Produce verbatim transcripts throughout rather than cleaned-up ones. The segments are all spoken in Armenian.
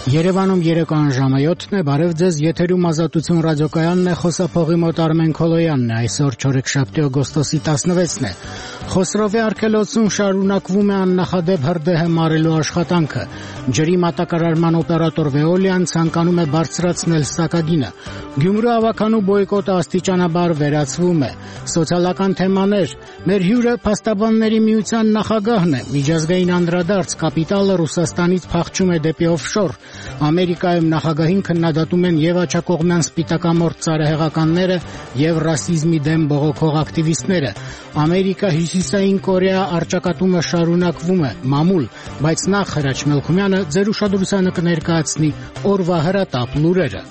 Երևանում երեկոյան ժամը յոթն է, բարև ձեզ, եթերում Ազատություն ռադիոկայանն է, խոսափողի մոտ Արմեն Քոլոյանն է, այսօր չորեքշաբթի օգոստոսի տասնվեցն է։ Խոսրովի արգելոցում շարունակվում է աննախադեպ հրդեհը մարելու աշխատանքը։ Ջրի մատակարարման օպերատոր Veolia-ն ցանկանում է բարձրացնել սակագինը։ Գյումրու ավականու բոյկոտը աստիճանաբար վերացվում է։ Սոցիալական թեմաներ։ Մեր հյուրը Փաստաբանների միության նախագահն է։ Միջազգային անդրադարձ կապիտալը Ռուսաստանից փախչում է դեպի օֆշոր։ Ամերիկայում նախագահին քննադատում են եւ աչակողմյան սպիտակամորթ ծայրահեղականները եւ ռասիզմի դեմ բողոքող ակտիվիստները։ Ամերիկա Հյուսիսային Կորեա առճակատումը շարունակվում է, մամուլ, բայց նախ Հրաչ Մելքումյանը ձեր ուշադրությանը կներկայացնի օրվա հրատապ լուրերը։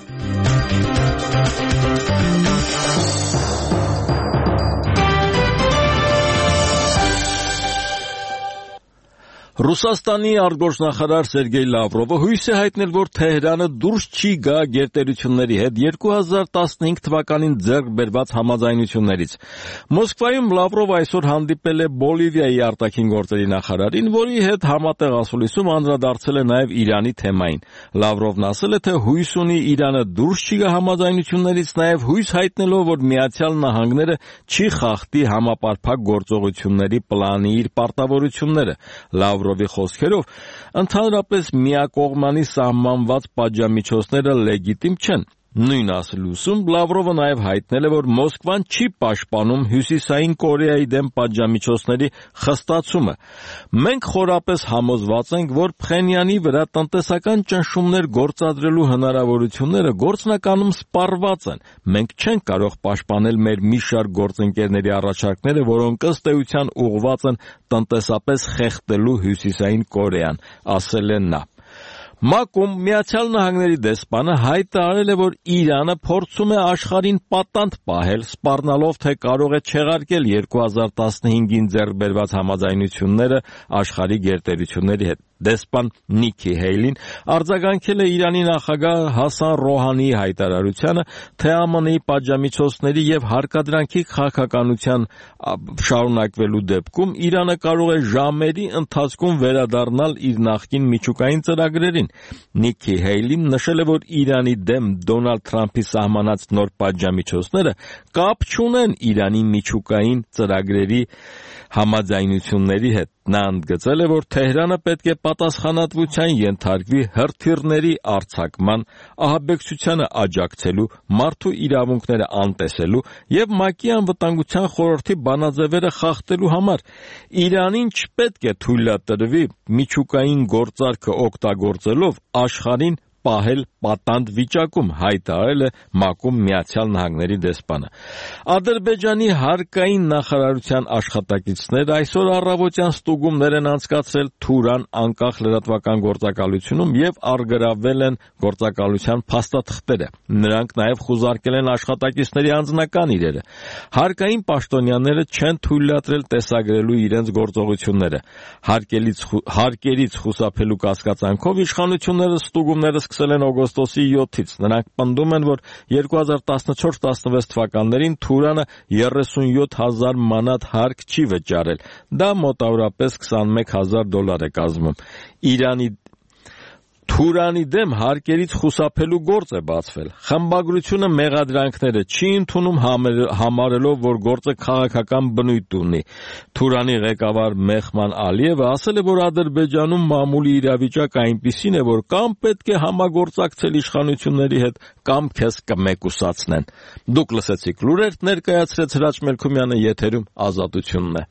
Ռուսաստանի արտգործնախարար Սերգեյ Լավրովը հույս է հայտնել, որ Թեհրանը դուրս չի գա գերտերությունների հետ երկու հազար տասնհինգ թվականին ձեռք բերված համաձայնություններից։ Մոսկվայում Լավրովը այսօր հանդիպել է Բոլիվիայի արտաքին գործերի նախարարին, որի հետ համատեղ ասուլիսում անդրադարձել է նաև Իրանի թեմային։ Լավրովն ասել է, թե հույս ունի Իրանը դուրս չի գա համաձայնություններից, նաև հույս հայտնելով, որ Միացյալ Նահանգները չի խախտի համապարփակ գործողությունների պլանի իր պարտավորությունները։ Լավրովի խոսքերով, ընդհանրապես միակողմանի սահմանված պատժամիջոցները լեգիտիմ չեն։ Նույն ասուլիսում Լավրովը նաև հայտնել է, որ Մոսկվան չի պաշտպանում Հյուսիսային Կորեայի դեմ պատժամիջոցների խստացումը։ Մենք խորապես համոզված ենք, որ Փխենյանի վրա տնտեսական ճնշումներ գործադրելու հնարավորությունները գործնականում սպառված են։ Մենք չենք կարող պաշտպանել մեր մի շարք գործընկերների առաջարկները, որոնք ըստ էության ուղղված են տնտեսապես խեղդելու Հյուսիսային Կորեան, ասել է նա։ ՄԱԿ-ում Միացյալ Նահանգների դեսպանը հայտարարել է, որ Իրանը փորձում է աշխարհին պատանդ պահել, սպառնալով, թե կարող է չեղարկել երկու հազար տասնհինգին ձեռք բերված համաձայնությունները աշխարհի գերտերությունների հետ։ Դեսպան Նիքի Հեյլին արձագանքել է Իրանի նախագահ Հասան Ռոհանիի հայտարարությանը, թե ԱՄՆ-ի պատժամիջոցների եւ հարկադրանքի քաղաքականության շարունակվելու դեպքում Իրանը կարող է ժամերի ընթացքում վերադառնալ իր նախկին միջուկային ծրագրերին։ Նիքի Հեյլին նշել է, որ Իրանի դեմ Դոնալդ Թրամփի սահմանած նոր պատժամիջոցները կապ չունեն Իրանի միջուկային ծրագրերի համաձայնությունների հետ։ Նա ընդգծել է, որ Թեհրանը պետք է պատասխանատվության ենթարկվի հրթիռների արձակման, ահաբեկչությանը աջակցելու, մարդու իրավունքները անտեսելու եւ ՄԱԿ-ի անվտանգության խորհրդի բանաձևերը խախտելու համար։ Իրանին չպետք է թույլատրվի միջուկային գործարքը օգտագործելով աշխարհին պահել պատանդ վիճակում, հայտարարել է ՄԱԿ-ում Միացյալ Նահանգների դեսպանը։ Ադրբեջանի հարկային նախարարության աշխատակիցները այսօր առավոտյան ստուգումներ են անցկացրել Թուրան անկախ լրատվական գործակալությունում եւ առգրավվել են գործակալության փաստաթղթերը։ Նրանք նաև խուզարկել են աշխատակիցների անձնական իրերը։ Հարկային պաշտոնյաները չեն թույլատրել տեսագրելու իրենց գործողությունները։ Հարկերից հարկերից խուսափելու կասկածանքով իշխանությունները ստուգումները սկսել են օգոստոսի յոթից։ Նրանք պնդում են, որ երկու հազար տասնչորս տասնվեց թվականներին Թուրանը երեսունյոթ հազար մանատ հարկ չի վճարել։ Դա մոտավորապես քսանմեկ հազար դոլար է կազմում։ Իրանի Թուրանի դեմ հարկերից խուսափելու գործ է բացվել։ Խմբագրությունը մեղադրանքները չի ընդունում, համարելով, որ գործը քաղաքական բնույթ ունի։ Թուրանի ղեկավար Մեխման Ալիևը ասել է, որ Ադրբեջանում մամուլի իրավիճակը այնպիսին է, որ կամ պետք է համագործակցել իշխանությունների հետ, կամ քեզ կմեկուսացնեն։ Դուք լսեցիք լուրեր, ներկայացրեց Հրաչ Մելքումյանը, եթերում Ազատությունն է։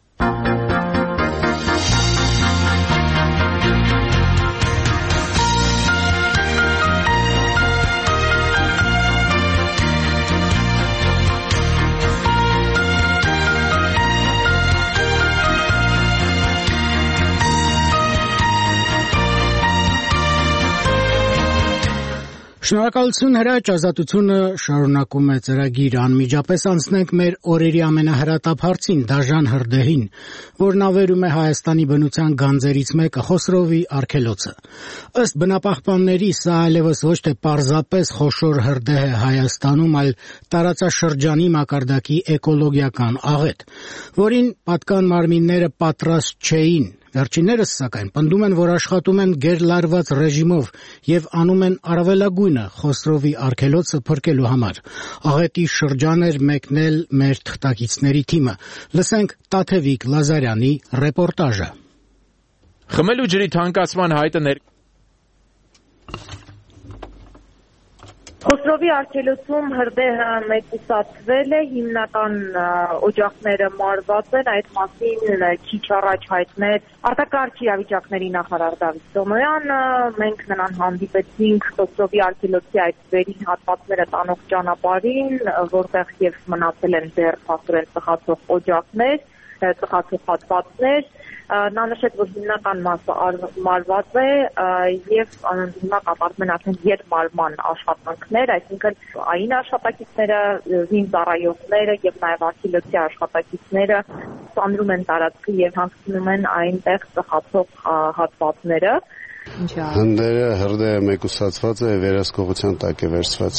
Շնորհակալություն Հրաչ, Ազատությունը շարունակում է ծրագիր, անմիջապես անցնենք մեր օրերի ամենահրատապ հարցին, դաժան հրդեհին, որն ավերում է Հայաստանի բնության գանձերից մեկը՝ Խոսրովի արգելոցը։ Ըստ բնապահպանների, սա այլևս ոչ թե պարզապես խոշոր հրդեհ է Հայաստանում, այլ տարածաշրջանի մակարդակի էկոլոգիական աղետ, որին պատկան մարմինները պատրաստ չէին Վերջիններս, սակայն, պնդում են, որ աշխատում են գերլարված ռեժիմով եւ անում են առավելագույնը Խոսրովի արգելոցը փրկելու համար։ Աղետի շրջան էր մեկնել մեր թղթակիցների թիմը։ Լսենք Տաթևիկ Լազարյանի ռեպորտաժը։ Խմելու ջրի թանկացման հայտը ներ Խոսրովի արգելոցում հրդեհը մեկուսացվել է, հիմնական օջախները մարված են, այդ մասին քիչ առաջ հայտնել արտակարգ իրավիճակների նախարար Դավիթ Սոմոյանը, մենք նրան հանդիպեցինք Խոսրովի արգելոցի այդ վերին հատվածները տանող ճանապարհին, որտեղ եւ մնացել են դեռ փաստորեն ծխացող օջախներ, ծխացող հատվածներ, նա նշեց, որ հիմնական մասը մարված է եւ հիմա կատարվում են արդեն ետմարման աշխատանքներ, այսինքն այն աշխատակիցները, զինծառայողները եւ նաեւ արգելոցի աշխատակիցները ծանրում են տարածքը եւ հանգցնում են այնտեղ ծխացող հատվածները։ Հնդերը հրդեհը մեկուսացված է, վերահսկողության տակ է վերցված։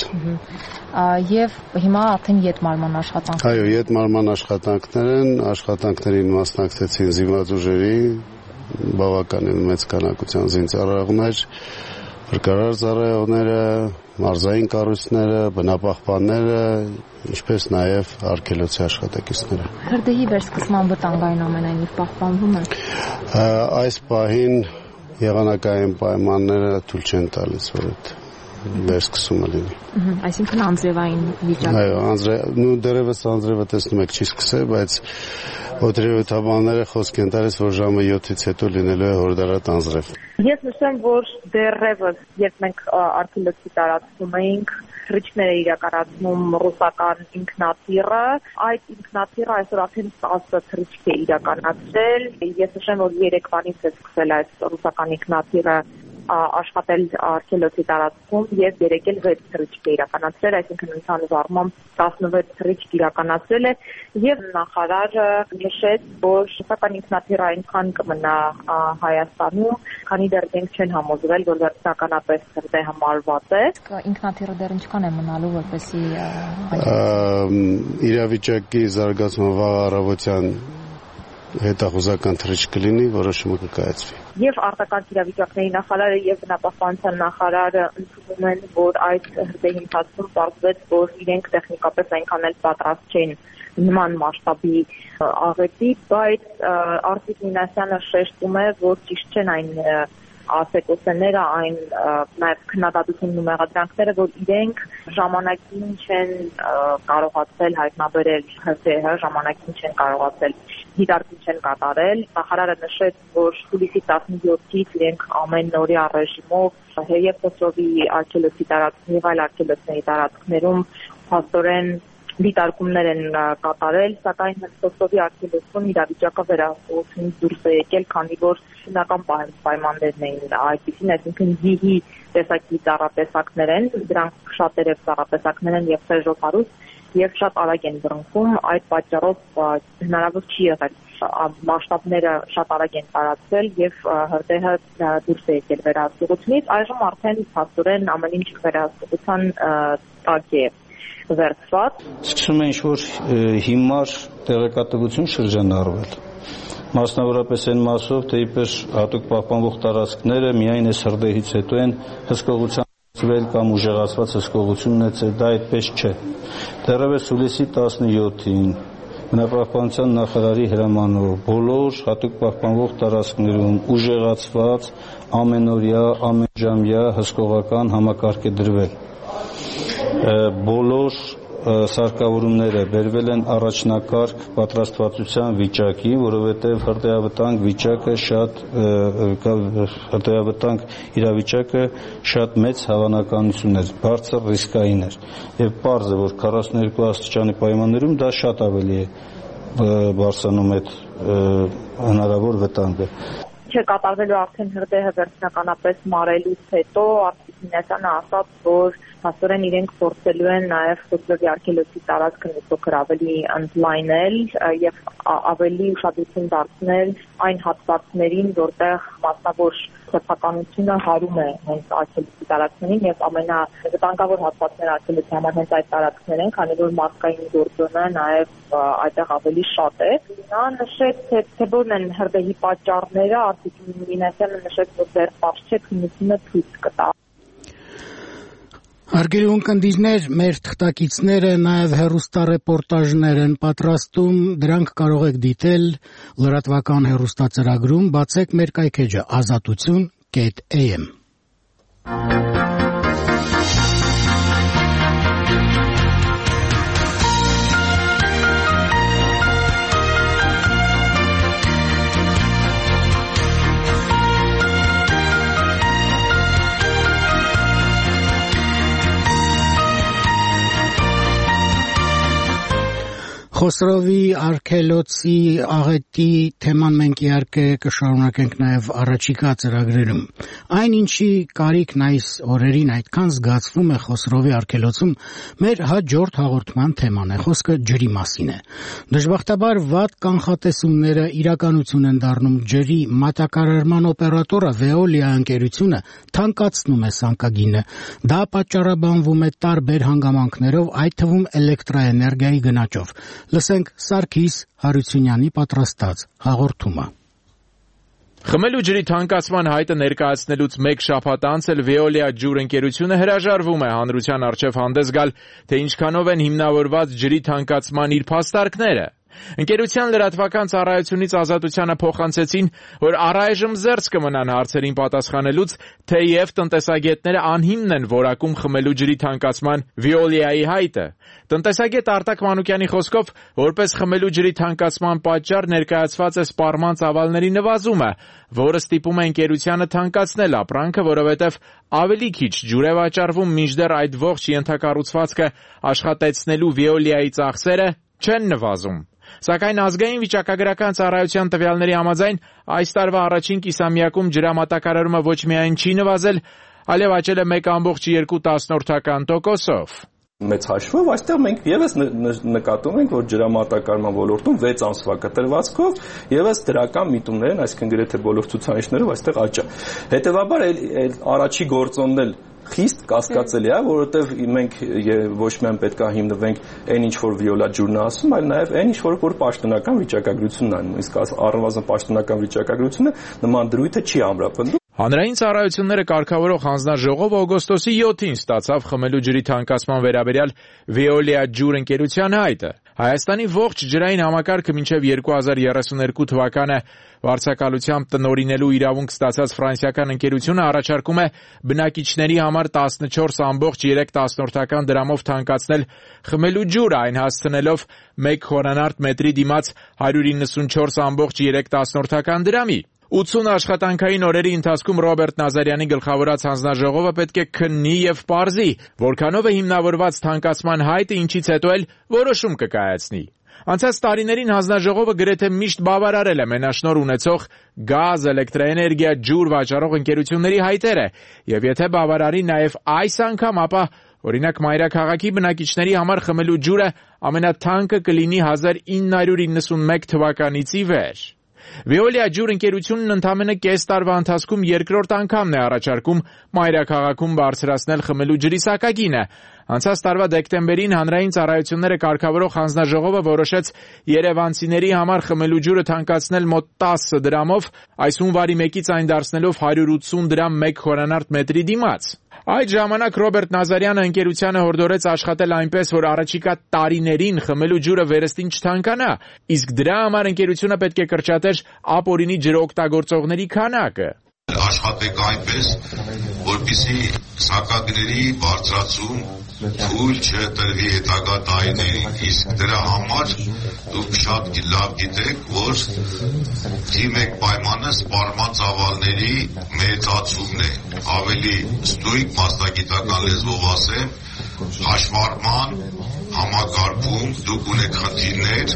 Եվ հիմա արդեն ետմարման աշխատանքներ։ Այո, ետմարման աշխատանքներ են, աշխատանքներին մասնակցեցին զինված ուժերի բավականին մեծ քանակության զինծառայողներ, փրկարար ծառայողները, մարզային կառույցները, բնապահպանները, ինչպես նաև արգելոցի աշխատակիցները։ Հրդեհի վերսկսման վտանգ այն ամենայնիվ պահպանվում է։ Այս պահին եղանակային պայմանները թույլ չեն տալիս, որ այդ վերսկսումը լինի։ Այսինքն անձրևային վիճակ։ Այո, անձրև, նու դերևս անձրևը տեսնում եք չի սկսել, բայց օդերևութաբանները խոսք են տալիս, որ ժամը յոթից հետո լինելու է հորդարատ անձրև։ Ես նշեմ, որ դեռևս, երբ մենք արգելոցի տարածքում էինք, թռիչքներ է իրականացնում ռուսական ինքնաթիռը, այդ ինքնաթիռը այսօր արդեն տասը թռիչք է իրականացրել։ Ես նշեմ, որ երեկվանից է սկսել այս ռուսական ինքնաթիռը աշխատել արգելոցի տարածքում եւ երեք էլ վեց թռիչք է իրականացրել, այսինքն ընդհանուր առմամբ տասնվեց թռիչք իրականացրել է եւ նախարարը նշեց, որ ռուսական ինքնաթիռը այնքան կմնա Հայաստանում, քանի դեռ մենք չեն համոզվել, որ վերջնականապես հրդեհը մարված է։ Ինքնաթիռը դեռ ինչքան է մնալու, որպեսզի իրավիճակի զարգացման վաղ առավոտյան հետախուզական թռիչք կլինի, որոշումը կկայացվի։ Եվ արտակարգ իրավիճակների նախարարը եւ բնապահպանության նախարարը ընդունում են, որ այդ հրդեհի ընթացքում պարզվեց, որ իրենք տեխնիկապես այնքան էլ պատրաստ չեն նման մասշտաբի աղետի, բայց Արտիկ Մինասյանը շեշտում է, որ ճիշտ չեն այն ասեկոսները, այն նաև քննադատությունն ու մեղադրանքները, որ իրենք ժամանակին չեն կարողացել հայտնաբերել հրդեհը, ժամանակին չեն կարողացել դիտարկում չեն կատարել։ Նախարարը նշեց, որ հուլիսի տասնյոթից իրենք ամենօրյա ռեժիմով եւ Խոսրովի արգելոցի տարածքներում եւ այլ արգելոցների տարածքներում փաստորեն դիտարկումներ են կատարել, սակայն Խոսրովի արգելոցում իրավիճակը վերահսկողությունից դուրս է եկել, քանի որ հիմնական պայմաններն էին այդպիսին, այսինքն զիհի տեսակի ծառատեսակներ են, դրանք շատերը ծառատեսակներ են եւ սեժոփարուս եւ շատ արագ են բռնկում, այդ պատճառով հնարավոր չի եղել մասշտաբները շատ արագ են տարածվել եւ հրդեհը դուրս է եկել վերահսկողությունից, այժմ արդեն փաստորեն ամեն ինչ վերահսկողության տակ է վերցված։ Սկսում է ինչ-որ հիմար տեղեկատվություն շրջանառվել, մասնավորապես այն մասով, թե իբր հատուկ պահպանվող տարածքները միայն այս հրդեհից հետո են հսկողության ծվել կամ ուժեղացված հսկողություն ունեցել, դա այդպես չէ։ Դեռևս հուլիսի տասնյոթին բնապահպանության նախարարի հրամանով բոլոր հատուկ պահպանվող տարածքներում ուժեղացված ամենօրյա, ամենժամյա հսկողական համակարգ է դրվել։ Բոլոր սարքավորումները բերվել են առաջնակարգ պատրաստվածության վիճակի, որովհետև հրդեհավտանգ վիճակը շատ հրդեհավտանգ իրավիճակը շատ մեծ հավանականություն էր, բարձր ռիսկային էր եւ պարզ է, որ քառասունուերկու աստիճանի պայմաններում դա շատ ավելի է բարձրանում այդ հնարավոր վտանգը։ Կատարվելու արդեն հրդեհը վերջնականապես մարելուց հետո Արտիկ Մինասյանը ասաց, որ փաստորեն իրենք փորձելու են նաև Խոսրովի արգելոցի տարածքը մի փոքր ավելի ընդլայնել եւ ավելի ուշադրություն դարձնել այն հատվածներին, որտեղ մասնավոր սեփականությունը հարում է հենց արգելոցի տարածքներին եւ ամենավտանգավոր հատվածները արգելոցի համար հենց այդ տարածքներն են, քանի որ մարդկային գործոնը նաեւ այդտեղ ավելի շատ է։ Նա նշեց, թե թե որն են հրդեհի պատճառները, արտիկլ նույնիսկ նշեց, որ դեռ պարզ չէ, քննությունը ցույց կտա։ Հարգելի ունկնդիրներ, մեր թղթակիցները նաև հեռուստառեպորտաժներ են պատրաստում, դրանք կարող եք դիտել լրատվական հեռուստածրագրում, բացեք մեր կայքէջը ազատություն կետ էյ էմ։ Խոսրովի արգելոցի աղետի թեման մենք իհարկե կշարունակենք նաև առաջիկա ծրագրերում։ Այն ինչի կարիքն այս օրերին այդքան զգացվում է Խոսրովի արգելոցում, մեր հաջորդ հաղորդման թեման է, խոսքը ջրի մասին է։ Դժբախտաբար վատ կանխատեսումները իրականություն են դառնում, ջրի մատակարարման օպերատորը Veolia ընկերությունը թանկացնում է սանկագինը։ Դա պատճառաբանվում է տարբեր հանգամանքներով, այդ թվում էլեկտրաէներգիայի գնաճով։ Լսենք Սարգիս Հարությունյանի պատրաստած հաղորդումը։ Խմելու ջրի թանկացման հայտը ներկայացնելուց մեկ շաբաթ անց էլ Veolia ջուր ընկերությունը հրաժարվում է հանրության առջև հանդես գալ, թե ինչքանով են հիմնավորված ջրի թանկացման իր փաստարկները։ Ընկերության լրատվական ծառայությունից Ազատությանը փոխանցեցին, որ առայժմ զերծ կմնան հարցերին պատասխանելուց, թեև տնտեսագետները անհիմն են որակում խմելու ջրի թանկացման Veolia-ի հայտը։ Տնտեսագետ Արտակ Մանուկյանի խոսքով, որպես խմելու ջրի թանկացման պատճառ ներկայացված է սպառման ծավալների նվազումը, որը ստիպում է ընկերությանը թանկացնել ապրանքը, որովհետև ավելի քիչ ջուր է վաճառվում, մինչդեռ այդ ողջ ենթակառուցվածքը աշխատեցնելու Veolia-ի ծախսերը չեն նվազում։ Սակայն ազգային վիճակագրական ծառայության տվյալների համաձայն այս տարվա առաջին կիսամյակում ջրամատակարարումը ոչ միայն չի նվազել, այլև աճել է մեկ կόμma երկու տոկոսով։ Մեծ հաշվով այստեղ մենք եւս նկատում ենք, որ ջրամատակարարման ոլորտում վեց ամսվա կտրվածքով եւս դրական միտումներ են, այսինքն գրեթե բոլոր ցուցանիշներով այստեղ աճ է։ Հետևաբար առաջի գործոնն էլ խիստ կասկածելի է, որովհետև մենք ոչ միայն պետք է հիմնվենք այն ինչ որ Veolia ջուրն է ասում, այլ նաև այն ինչ որ որ պաշտոնական վիճակագրությունն է, իսկ առնվազն պաշտոնական վիճակագրությունը նման դրույթը չի ամրապնդում։ Հանրային ծառայությունները կարգավորող հանձնաժողովը օգոստոսի յոթին ստացավ խմելու ջրի թանկացման վերաբերյալ Veolia ջուր ընկերության հայտը։ Հայաստանի ողջ ջրային համակարգը մինչև երկու հազար երեսուներկու թվականը վարձակալությամբ տնօրինելու իրավունք ստացած ֆրանսիական ընկերությունը առաջարկում է բնակիչների համար տասնչորս կόμma երեք դրամով թանկացնել խմելու ջուրը, այն հասցնելով մեկ խորանարդ մետրի դիմաց հարյուր իննսունչորս կόμma երեք դրամի։ ութսուն աշխատանքային օրերի ընթացքում Ռոբերտ Նազարյանի գլխավորած հանձնաժողովը պետք է քննի եւ պարզի, որքանով է հիմնավորված թանկացման հայտը, ինչից հետո էլ որոշում կկայացնի։ Անցած տարիներին հանձնաժողովը գրեթե միշտ բավարարել է մենաշնորհ ունեցող գազ, էլեկտրաէներգիա, ջուր վաճառող ընկերությունների հայտերը, եւ եթե բավարարի նաեւ այս անգամ, ապա օրինակ Մայրաքաղաքի բնակիչների համար խմելու ջուրը ամենաթանկը կլինի հազար ինը հարյուր իննսունմեկ թվականից ի վեր։ Veolia ջուր ընկերությունն ընդամենը կես տարվա ընթացքում երկրորդ անգամն է առաջարկում Մայրաքաղաքում բարձրացնել խմելու ջրի սակագինը։ Անցած տարվա դեկտեմբերին հանրային ծառայությունները կարգավորող հանձնաժողովը որոշեց երևանցիների համար խմելու ջուրը թանկացնել մոտ տասը դրամով, այս հունվարի մեկից այն դարձնելով հարյուր ութսուն դրամ մեկ խորանարդ մետրի դիմաց։ Այդ ժամանակ Ռոբերտ Նազարյանը ընկերությանը հորդորեց աշխատել այնպես, որ առաջիկա տարիներին խմելու ջուրը վերստին չթանկանա, իսկ դրա համար ընկերությունը պետք է կրճատեր ապօրինի ջրօգտագործողների քանակը։ Աշխատեք այնպես, որպեսզի սակագների բարձրացում թույլ չտրվի հետագա տարիներին, իսկ դրա համար դուք շատ լավ գիտեք, որ թի մեկ պայմանը սպառման ծավալների մեծացումն է, ավելի ստույգ մասնագիտական լեզվով ասեմ, հաշվառման համակարգում դուք ունեք խնդիրներ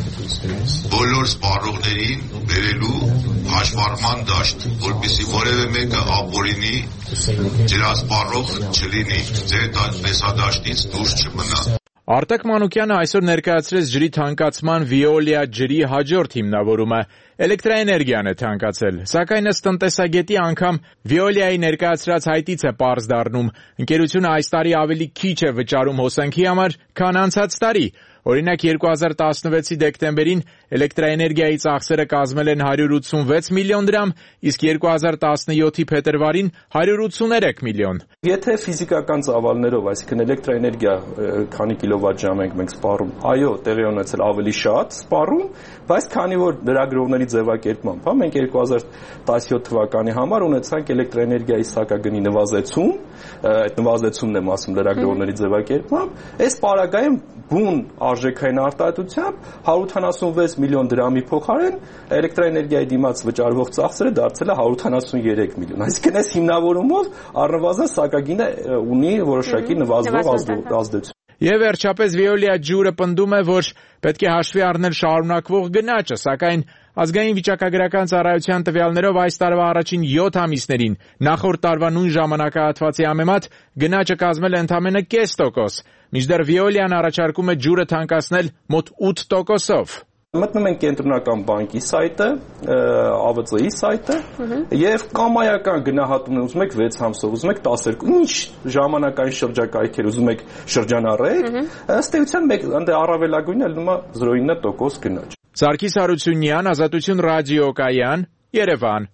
բոլոր սպառողներին բերելու հաշվառման դաշտ, որպեսզի որևէ մեկը ապօրինի ջրասպառող չլինի, ձեր տեսադաշտից դուրս չմնա։ Արտակ Մանուկյանը այսօր ներկայացրեց ջրի թանկացման Veolia ջրի հաջորդ հիմնավորումը։ Էլեկտրաէներգիան է թանկացել, սակայն ըստ տնտեսագետի անգամ Veolia-ի ներկայացրած հայտից է պարզ դառնում։ Ընկերությունը այս տարի ավելի քիչ է վճարում հոսանքի համար, քան անցած տարի։ Օրինակ երկու հազար տասնվեցի դեկտեմբերին էլեկտրաէներգիայի ծախսերը կազմել են հարյուր ութսունվեց միլիոն դրամ, իսկ երկու հազար տասնյոթի փետրվարին հարյուր ութսուներեք միլիոն։ Եթե ֆիզիկական ծավալներով, այսինքն էլեկտրաէներգիա քանի կիլովատժամ ենք մենք սպառում, այո, տեղի ունեցել ավելի շատ սպառում, բայց քանի որ լրագրողների ձևակերպմամբ, հա, մենք երկու հազար տասնյոթ թվականի համար ունեցանք էլեկտրաէներգիայի սակագնի նվազեցում, այդ նվազեցումն եմ ասում լրագրողների ձևակերպմամբ, այս պարագայում բուն արժեքային արտահայտությամբ հարյուր ութանասունվեց միլիոն դրամի փոխարեն էլեկտրաէներգիայի դիմաց վճարվող ծախսերը դարձել է հարյուր ութանասունյերեք միլիոն։ Այսինքն այս հիմնավորումով առնվազն սակագինը ունի որոշակի նվազվող ազդեցություն։ Եվ վերջապես Veolia ջուրը պնդում է, որ պետք է հաշվի առնել շարունակվող գնաճը, սակայն ազգային վիճակագրական ծառայության տվյալներով այս տարվա առաջին յոթ ամիսներին նախորդ տարվա նույն ժամանակահատվածի համեմատ գնաճը կազմել է ընդամենը կես տոկոս, մինչդեռ Veolia-ն առաջարկում է ջուրը թանկացնել մոտ ութ տոկոսով։ Մտնում ենք կենտրոնական բանկի սայտը, A V C-ի սայտը եւ կամայական գնահատումն ուզում եք վեց ամսով, ուզում եք տասներկու, ինչ ժամանակային շրջակայքեր ուզում եք շրջանառեք, ըստ էության մեկ ընդ առավելագույնը լինում է զրո ինը տոկոս գնաճ։ Սարգիս Հարությունյան, Ազատություն ռադիոկայան, Երևան։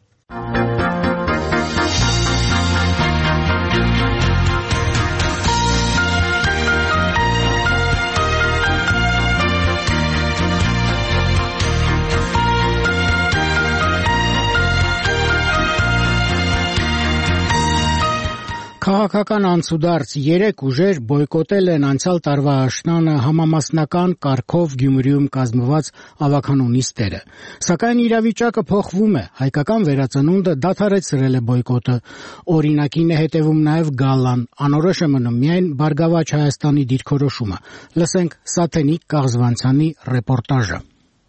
Քաղաքական անցուդարձ երեք ուժեր բոյկոտել են անցյալ տարվա աշնանը համամասնական կարգով Գյումրիում կազմված ավագանու նիստերը։ Սակայն իրավիճակը փոխվում է, հայկական վերածնունդը դադարեցրել է բոյկոտը։ Օրինակին է հետևում նաև Գալլան, անորոշ է մնում միայն Բարգավաճ Հայաստանի դիրքորոշումը։ Լսենք Սաթենիկ Կաղզվանցյանի ռեպորտաժը։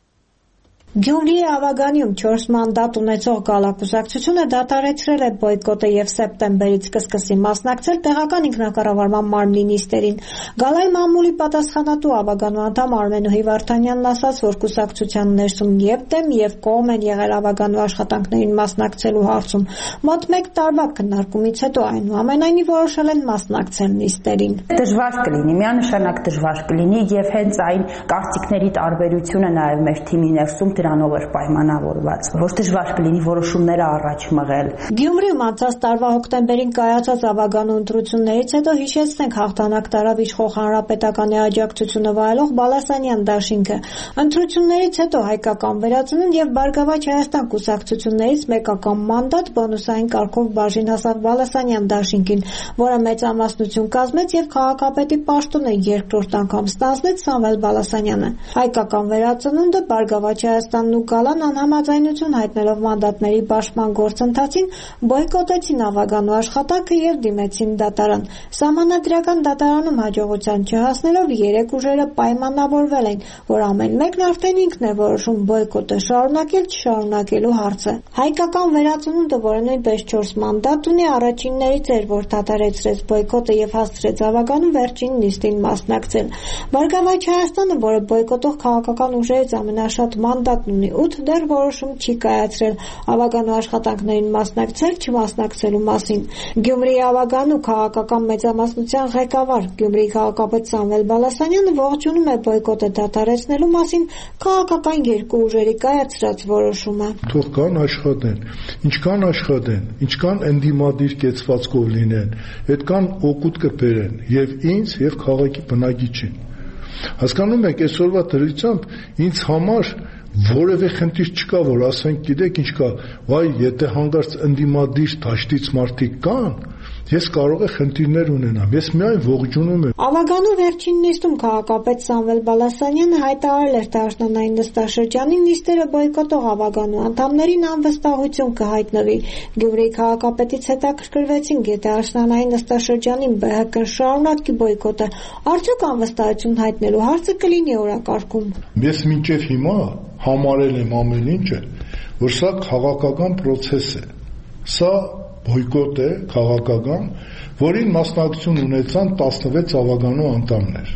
Գյումրիի ավագանիում չորս մանդատ ունեցող գալակուսակցությունը դադարեցրել է բոյկոտը եւ սեպտեմբերից կսկսի մասնակցել տեղական ինքնակառավարման մարմնի նիստերին։ Գալայի մամուլի պատասխանատու ավագանու անդամ Արմենուհի Վարդանյանն ասաց, որ կուսակցության ներսում եւ դեմ եւ կողմ են եղել ավագանու աշխատանքներին մասնակցելու հարցում։ Մոտ մեկ տարվա քննարկումից հետո այնուամենայնիվ որոշել են մասնակցել նիստերին։ Դժվար կլինի, միանշանակ դժվար կլինի եւ հենց այն կարծիքների տարբերությունը նաեւ մեր թիմի ներսում դրանով էր պայմանավորված, որ դժվար կլինի որոշումները առաջ մղել։ Գյումրիում անցած տարվա հոկտեմբերին կայացած ավագանու ընտրություններից հետո հիշեցնենք հաղթանակ տարավ իշխող հանրապետականի աջակցությունը վայելող Բալասանյան դաշինքը։ Ընտրություններից հետո հայկական վերածնունդ եւ Բարգավաճ Հայաստան կուսակցություններից մեկական մանդատ բոնուսային կարգով բաժին հասավ Բալասանյան դաշինքին, որը մեծամասնություն կազմեց եւ քաղաքապետի պաշտոնը երկրորդ անգամ ստանձնեց Սամվել Բալասանյանը։ Հայկական վերածնունդը Բարգավաճ Հայաստանն ու Գալան անհամաձայնություն հայտնելով մանդատների բաշխման գործընթացին բոյկոտեցին ավագանու աշխատանքը եւ դիմեցին դատարան։ Սահմանադրական դատարանում հաջողության չհասնելով երեք ուժերը պայմանավորվել են, որ ամեն մեկն արդեն ինքն է որոշում բոյկոտը շարունակել չշարունակելու հարցը։ Հայկական վերածնունդը, որը նույնպես չորս մանդատ ունի, առաջիններից էր, որ դադարեցրեց բոյկոտը եւ հասցրեց ավագանու վերջին նիստին մասնակցել։ Բարգավաճ Հայաստանը, որը բոյկոտող քաղաքական ուժերից ամենաշատ մանդատն ունի ութ, դեռ որոշում չի կայացրել ավագանու աշխատանքներին մասնակցել չմասնակցելու մասին։ Գյումրիի ավագանու քաղաքական մեծամասնության ղեկավար Գյումրիի քաղաքապետ Սամվել Բալասանյանը ողջունում է բոյկոտը դադարեցնելու մասին քաղաքական երկու ուժերի կայացրած որոշումը։ Թող կան աշխատեն, ինչքան աշխատեն, ինչքան ընդդիմադիր կեցվածքով լինեն, այդքան օգուտ կբերեն եւ ինձ եւ քաղաքի բնակիչին։ Հասկանում եք, այսօրվա դրությամբ ինձ համար որևէ խնդիր չկա, որ ասենք, գիտեք ինչ կա, վայ, եթե հանգարց ընդդիմադիր դաշտից մարդիկ կան, ես կարող եմ խնդիրներ ունենամ, ես միայն ողջունում եմ։ Ավագանու վերջին նիստում քաղաքապետ Սամվել Բալասանյանը հայտարարել էր դաշնանային նստաշրջանի նիստերը բոյկոտող ավագանու անդամներին անվստահություն կհայտնվի։ Գյումրիի քաղաքապետից հետաքրքրվեցին, եթե դաշնանային նստաշրջանին B H K-ն շարունակի բոյկոտը, արդյոք անվստահություն հայտնելու հարցը կլինի օրակարգում։ Ես մինչև հիմա համարել եմ ամեն ինչը, որ սա քաղաքական process է։ Սա բոյկոտ է քաղաքական, որին մասնակցություն ունեցան տասնվեց ավագանու անդամներ։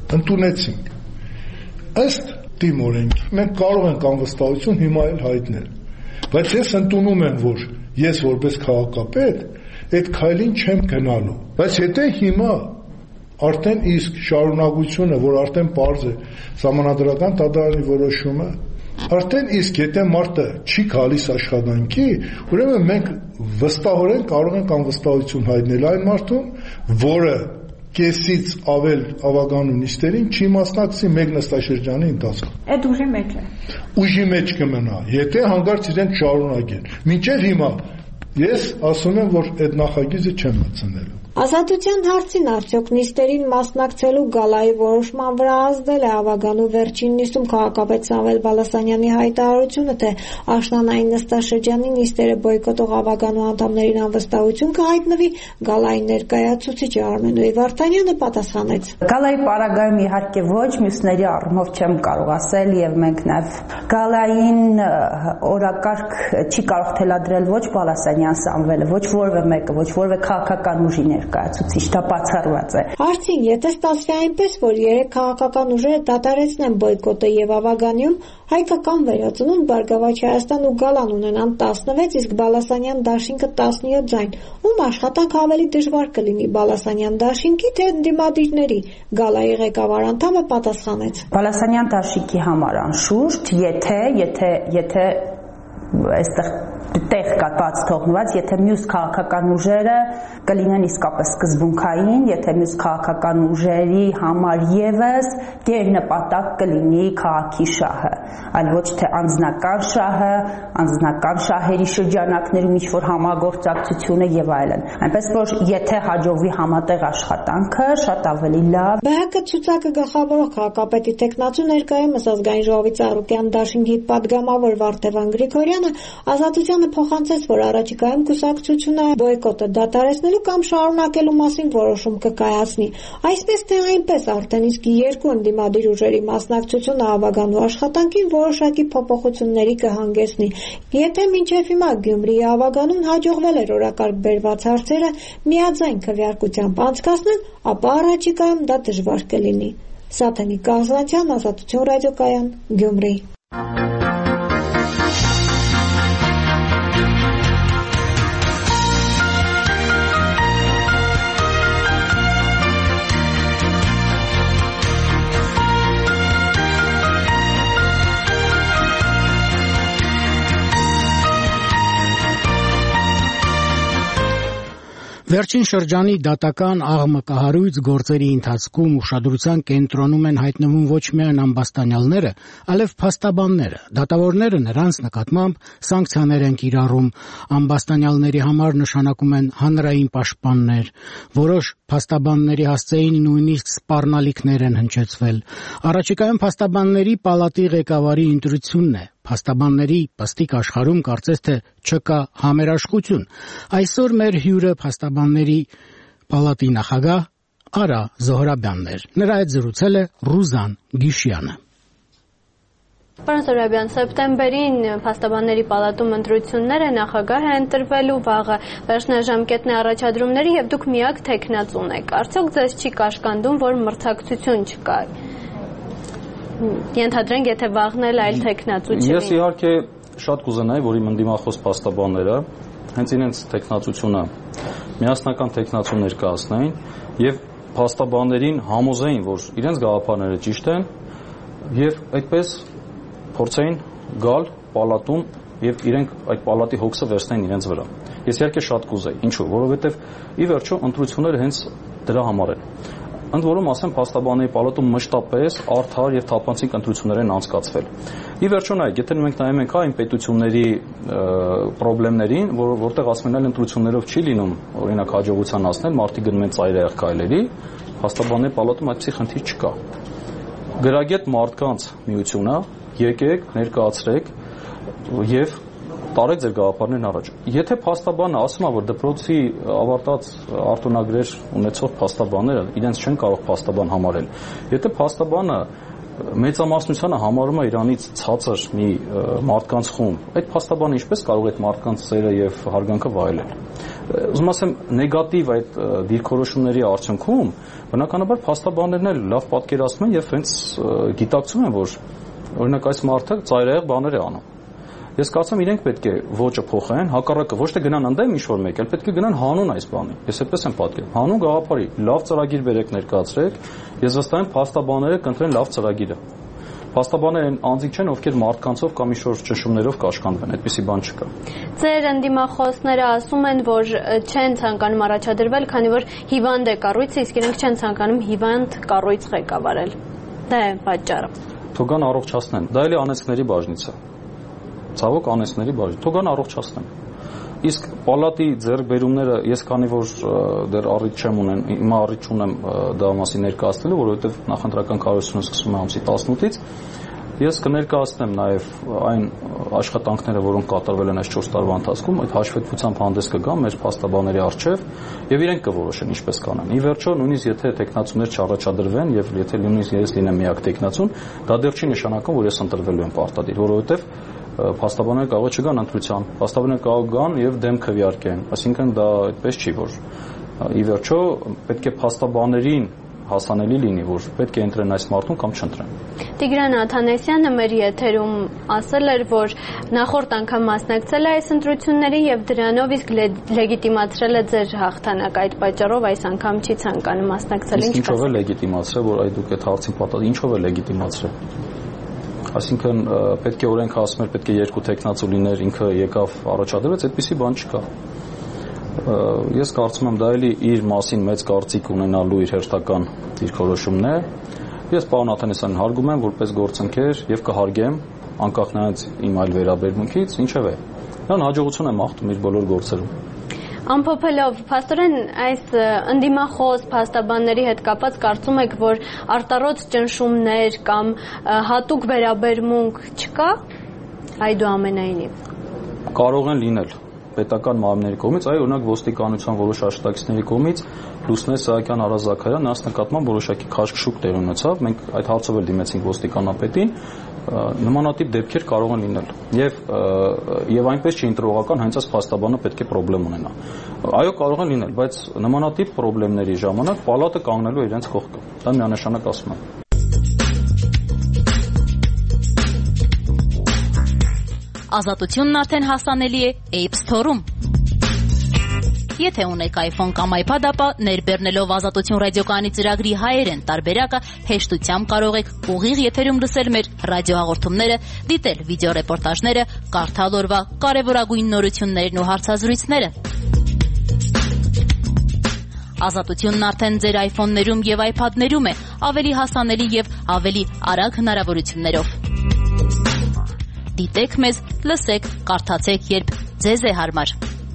ընդունեցինք։ Ըստ թիմ օրենքի մենք կարող ենք անվստահություն հիմա էլ հայտնել, բայց ես ընդունում եմ, որ ես որպես քաղաքապետ այդ քայլին չեմ գնալու, բայց եթե հիմա արդեն իսկ շարունակությունը, որ արդեն պարզ է սահմանադրական դատարանի որոշումը, արդեն իսկ եթե մարդը չի գալիս աշխատանքի, ուրեմն մենք վստահորեն կարող ենք անվստահություն հայտնել այն մարդուն, որը կեսից ավել ավագանու նիստերին չի մասնակցի մեկ նստաշրջանի ընթացքում։ Այդ ուժի մեջ է։ Ուժի մեջ կմնա, եթե հանկարծ իրենք շարունակեն։ Մինչև հիմա ես ասում եմ, որ այդ նախագիծը չեմ մտցնելու։ Ազատության հարցին արդյոք նիստերին մասնակցելու գալայի որոշման վրա ազդել է ավագանու վերջին նիստում քաղաքապետ Սամվել Բալասանյանի հայտարարությունը, թե աշնանային նստաշրջանի նիստերը բոյկոտող ավագանու անդամներին անվստահություն կհայտնվի, գալայի ներկայացուցիչը Արմենուհի Վարդանյանը պատասխանեց. Գալայի պարագայում իհարկե ոչ, մյուսների առումով չեմ կարող ասել եւ մենք նաեւ գալային օրակարգ չի կարող թելադրել ոչ Բալասանյան Սամվելը, ոչ որևէ մեկը, ոչ որևէ քաղաքական ուժի ներկայացուցիչ, դա բացառված է։ Հարցին, եթե ստացվի այնպես, որ երեք քաղաքական ուժերը դադարեցնեն բոյկոտը եւ ավագանիում հայկական վերածնունդ Բարգավաճ Հայաստան ու Գալան ունենան տասնվեց, իսկ Բալասանյան դաշինքը տասնյոթ ձայն, ում աշխատանք ավելի դժվար կլինի Բալասանյան դաշինքի թե ընդդիմադիրների, Գալայի ղեկավար անդամը պատասխանեց. Բալասանյան դաշինքի համար անշուշտ, եթե, եթե, եթե այստեղ տեղ կա բաց թողնված, եթե մյուս քաղաքական ուժերը կլինեն իսկապես սկզբունքային, եթե մյուս քաղաքական ուժերի համար եւս գերնպատակ կլինի քաղաքի շահը, այլ ոչ թե անձնական շահը, անձնական շահերի շրջանակներում ինչ-որ համագործակցությունը եւ այլն։ Այնպես որ եթե հաջողվի համատեղ աշխատանքը, շատ ավելի լավ։ Բ Հ Կ ցուցակը գլխավորող քաղաքապետի տեխնացու ներկայումս ազգային ժողովի Ծառուկյան դաշինքի падգամավոր Վարդևան Գրիգորյանը Ազատության փոխանցեց, որ առաջիկայում կուսակցությունը բոյկոտը դադարեցնելու կամ շարունակելու մասին որոշում կկայացնի։ Այսպես թե այնպես արդեն իսկ երկու ընդդիմադիր ուժերի մասնակցությունը ավագանու աշխատանքին որոշակի փոփոխությունների կհանգեցնի։ Եթե մինչև հիմա Գյումրիի ավագանուն հաջողվել էր օրակարգ բերված հարցերը միաձայն քվեարկությամբ անցկացնել, ապա առաջիկայում դա դժվար կլինի։ Սաթենիկ Կազանցյան, Ազատություն ռադիոկայան, Գյումրի։ Վերջին շրջանի դատական աղմկահարույց գործերի ընթացքում ուշադրության կենտրոնում են հայտնվում ոչ միայն ամբաստանյալները, այլև փաստաբանները։ Դատավորները նրանց նկատմամբ սանկցիաներ են կիրառում, ամբաստանյալների համար նշանակում են հանրային պաշտպաններ, որոշ փաստաբանների հասցեին նույնիսկ սպառնալիքներ են հնչեցվել։ Առաջիկայում փաստաբանների պալատի ղեկավարի ընտրությունն է։ Փաստաբանների պստիկ աշխարհում կարծես թե չկա համերաշխություն։ Այսօր մեր հյուրը փաստաբանների պալատի նախագահ Արա Զոհրաբյանն էր։ Նրա հետ զրուցել է Ռուզան Գիշյանը։ Պարոն Զոհրաբյան, սեպտեմբերին փաստաբանների պալատում ընտրություններ է, նախագահ է ընտրվելու, վաղը վերջնաժամկետն է առաջադրումների եւ դուք միակ թեկնածուն եք։ Արդյոք ձեզ չի կաշկանդում, որ մրցակցություն չկա։ Ենթադրենք, եթե վաղն էլ այլ թեկնածու չլինի։ Ես իհարկե շատ կուզենայի, որ իմ ընդդիմախոս փաստաբանները հենց իրենց թեկնածությունը միասնական թեկնածու ներկայացնեին եւ փաստաբաններին համոզեին, որ իրենց գաղափարները ճիշտ են եւ այդպես փորձեին գալ պալատում եւ իրենք այդ պալատի հոգսը վերցնեն իրենց վրա։ Ես իհարկե շատ կուզեի, ինչու, որովհետեւ ի վերջո ընտրությունները հենց դրա համար են։ Ընդ որում ասեմ, փաստաբանների պալատում մշտապես արդար եւ թափանցիկ ընտրություններ են անցկացվել։ Ի վերջո նայեք, եթե մենք նայում ենք այն պետությունների խնդիրներին, որ որտեղ ասում են, ընտրություններով չի լինում, օրինակ հաջողության հասնել, մարդիկ գնում են ծայրահեղ քայլերի, փաստաբանների պալատում այդպիսի խնդիր չկա։ Գրագետ մարդկանց միությունը, եկեք, ներկայացրեք եւ տարեք ձեր գաղափարներն առաջ։ Եթե փաստաբանը ասում է, որ դպրոցի ավարտած արտոնագրեր ունեցող փաստաբանները իրենց չեն կարող փաստաբան համարել, եթե փաստաբանը մեծամասնությանը համարում է իրանից ցածր մի մարդկանց խումբ, այդ փաստաբանը ինչպես կարող է այդ մարդկանց սերը եւ հարգանքը վայելել։ ուզում ասեմ նեգատիվ այդ դիրքորոշումների արդյունքում բնականաբար փաստաբաններն էլ լավ պատկերացնում են եւ հենց գիտակցում են, որ օրինակ այս մարդը ծայրահեղ բաներ է անում։ Ես կարծում եմ իրենք պետք է ոճը փոխեն, հակառակը ոչ թե գնան անդեմ ինչ-որ մեկ, այլ պետք է գնան հանուն այս բանի։ Ես այդպես եմ պատկերացնում։ Հանուն գաղափարի լավ ծրագիր բերեք ներկայացրեք, ես վստահ եմ փաստաբանները կընտրեն լավ ծրագիրը։ Փաստաբանները այն անձիկ չեն, ովքեր մարդկանցով կամ ինչ-որ ճնշումներով կաշխանդվեն, այդպիսի բան չկա։ Ձեր ընդդիմախոսները ասում են, որ չեն ցանկանում առաջադրվել, քանի որ հիվանդ է կառույցը, իսկ իրենք չեն ցանկանում հիվանդ կառույց ղեկավարել։ Դա է պատճառը։ Թողան առողջացնեն։ Դա էլի անեցքների բաժնից է։ Ցավոք անեցքների բաժին։ Թողան առողջացնեն։ Իսկ պալատի ձեռքբերումները ես քանի որ դեռ առիթ չեմ ունեն, հիմա առիթ չունեմ դա մասի ներկայացնելու, որովհետև նախընտրական կառավարությունը սկսվում է ամսի տասնութից, ես կներկայացնեմ նաև այն աշխատանքները, որոնք կատարվել են այս չորս տարվա ընթացքում, այդ հաշվետվությամբ հանդես կգամ մեր փաստաբանների առջև եւ իրենք կորոշեն ինչպես կանեն։ Ի վերջո նույնիսկ եթե տեխնացուներ չառաջադրվեն եւ եթե նույնիսկ ես լինեմ միակ տեխնացուն, դա դեռ չի նշանակում, որ ես ընտրվելու եմ պարտադիր, որովհետև փաստաբանները կարող է չգան ընտրության, փաստաբանները կարող գան եւ դեմ քվեարկեն, այսինքն դա այդպես չի, որ ի վերջո պետք է փաստաբաներին հասանելի լինի, որ պետք է ընտրեն այս մարդուն կամ չընտրեն։ Տիգրան Աթանեսյանը մեր եթերում ասել էր, որ նախորդ անգամ մասնակցել է այս ընտրություններին եւ դրանով իսկ լեգիտիմացրել է ձեր հաղթանակը, այդ պատճառով այս անգամ չի ցանկանում մասնակցել։ Ինչով է լեգիտիմացրել, որ այդ դուք այդ հարցին պատասխան, ինչով է լեգիտիմացրել։ Այսինքն պետք է օրենքը ասում էր պետք է երկու տեխնացու լիներ, ինքը եկավ առաջադրվեց, այդպիսի բան չկա։ Ես կարծում եմ դա էլի իր մասին մեծ կարծիք ունենալու իր հերթական դիրքորոշումն է։ Ես պարոն Աթանեսյանին հարգում եմ որպես գործընկեր եւ կհարգեմ անկախ նրանից իմ այլ վերաբերմունքից, ինչև է։ Նրան հաջողություն եմ աղթում իր բոլոր գործերում։ Ամփոփելով, փաստորեն այս ընդդիմախոս փաստաբանների հետ կապված կարծում եք, որ արտառոց ճնշումներ կամ հատուկ վերաբերմունք չկա, այդուամենայնիվ։ Կարող են լինել պետական մարմինների կողմից, այ օրինակ ոստիկանության որոշ աշխատակիցների կողմից Լուսնե Սահակյան, Արա Զաքարյան նրանց նկատմամբ որոշակի քաշքշուկ տեղ ունեցավ։ Մենք այդ հարցով էլ դիմեցինք ոստիկանապետին, նմանատիպ դեպքեր կարող են լինել։ Եվ եւ այնպես չի ընտրողական, հենց այս փաստաբանը պետք է խնդրեմ ունենա։ Այո, կարող են լինել, բայց նմանատիպ խնդիրների ժամանակ պալատը կանգնելու է իրենց կողքը։ Դա միանշանակ ասում եմ։ Ազատությունն արդեն հասանելի է App Store-ում։ Եթե ունեք iPhone կամ iPad, ապա ներբեռնելով Ազատություն ռադիոկայանի ծրագրի հայերեն տարբերակը հեշտությամբ կարող եք ուղիղ եթերում լսել մեր ռադիոհաղորդումները, դիտել վիդեոռեպորտաժները, կարդալ օրվա կարևորագույն նորություններն ու հարցազրույցները։ Ազատությունն արդեն ձեր iPhone-ներում եւ iPad-ներում է, ավելի հասանելի եւ ավելի արագ հնարավորություններով։ Դիտեք մեզ, լսեք, կարդացեք, երբ ձեզ է հարմար։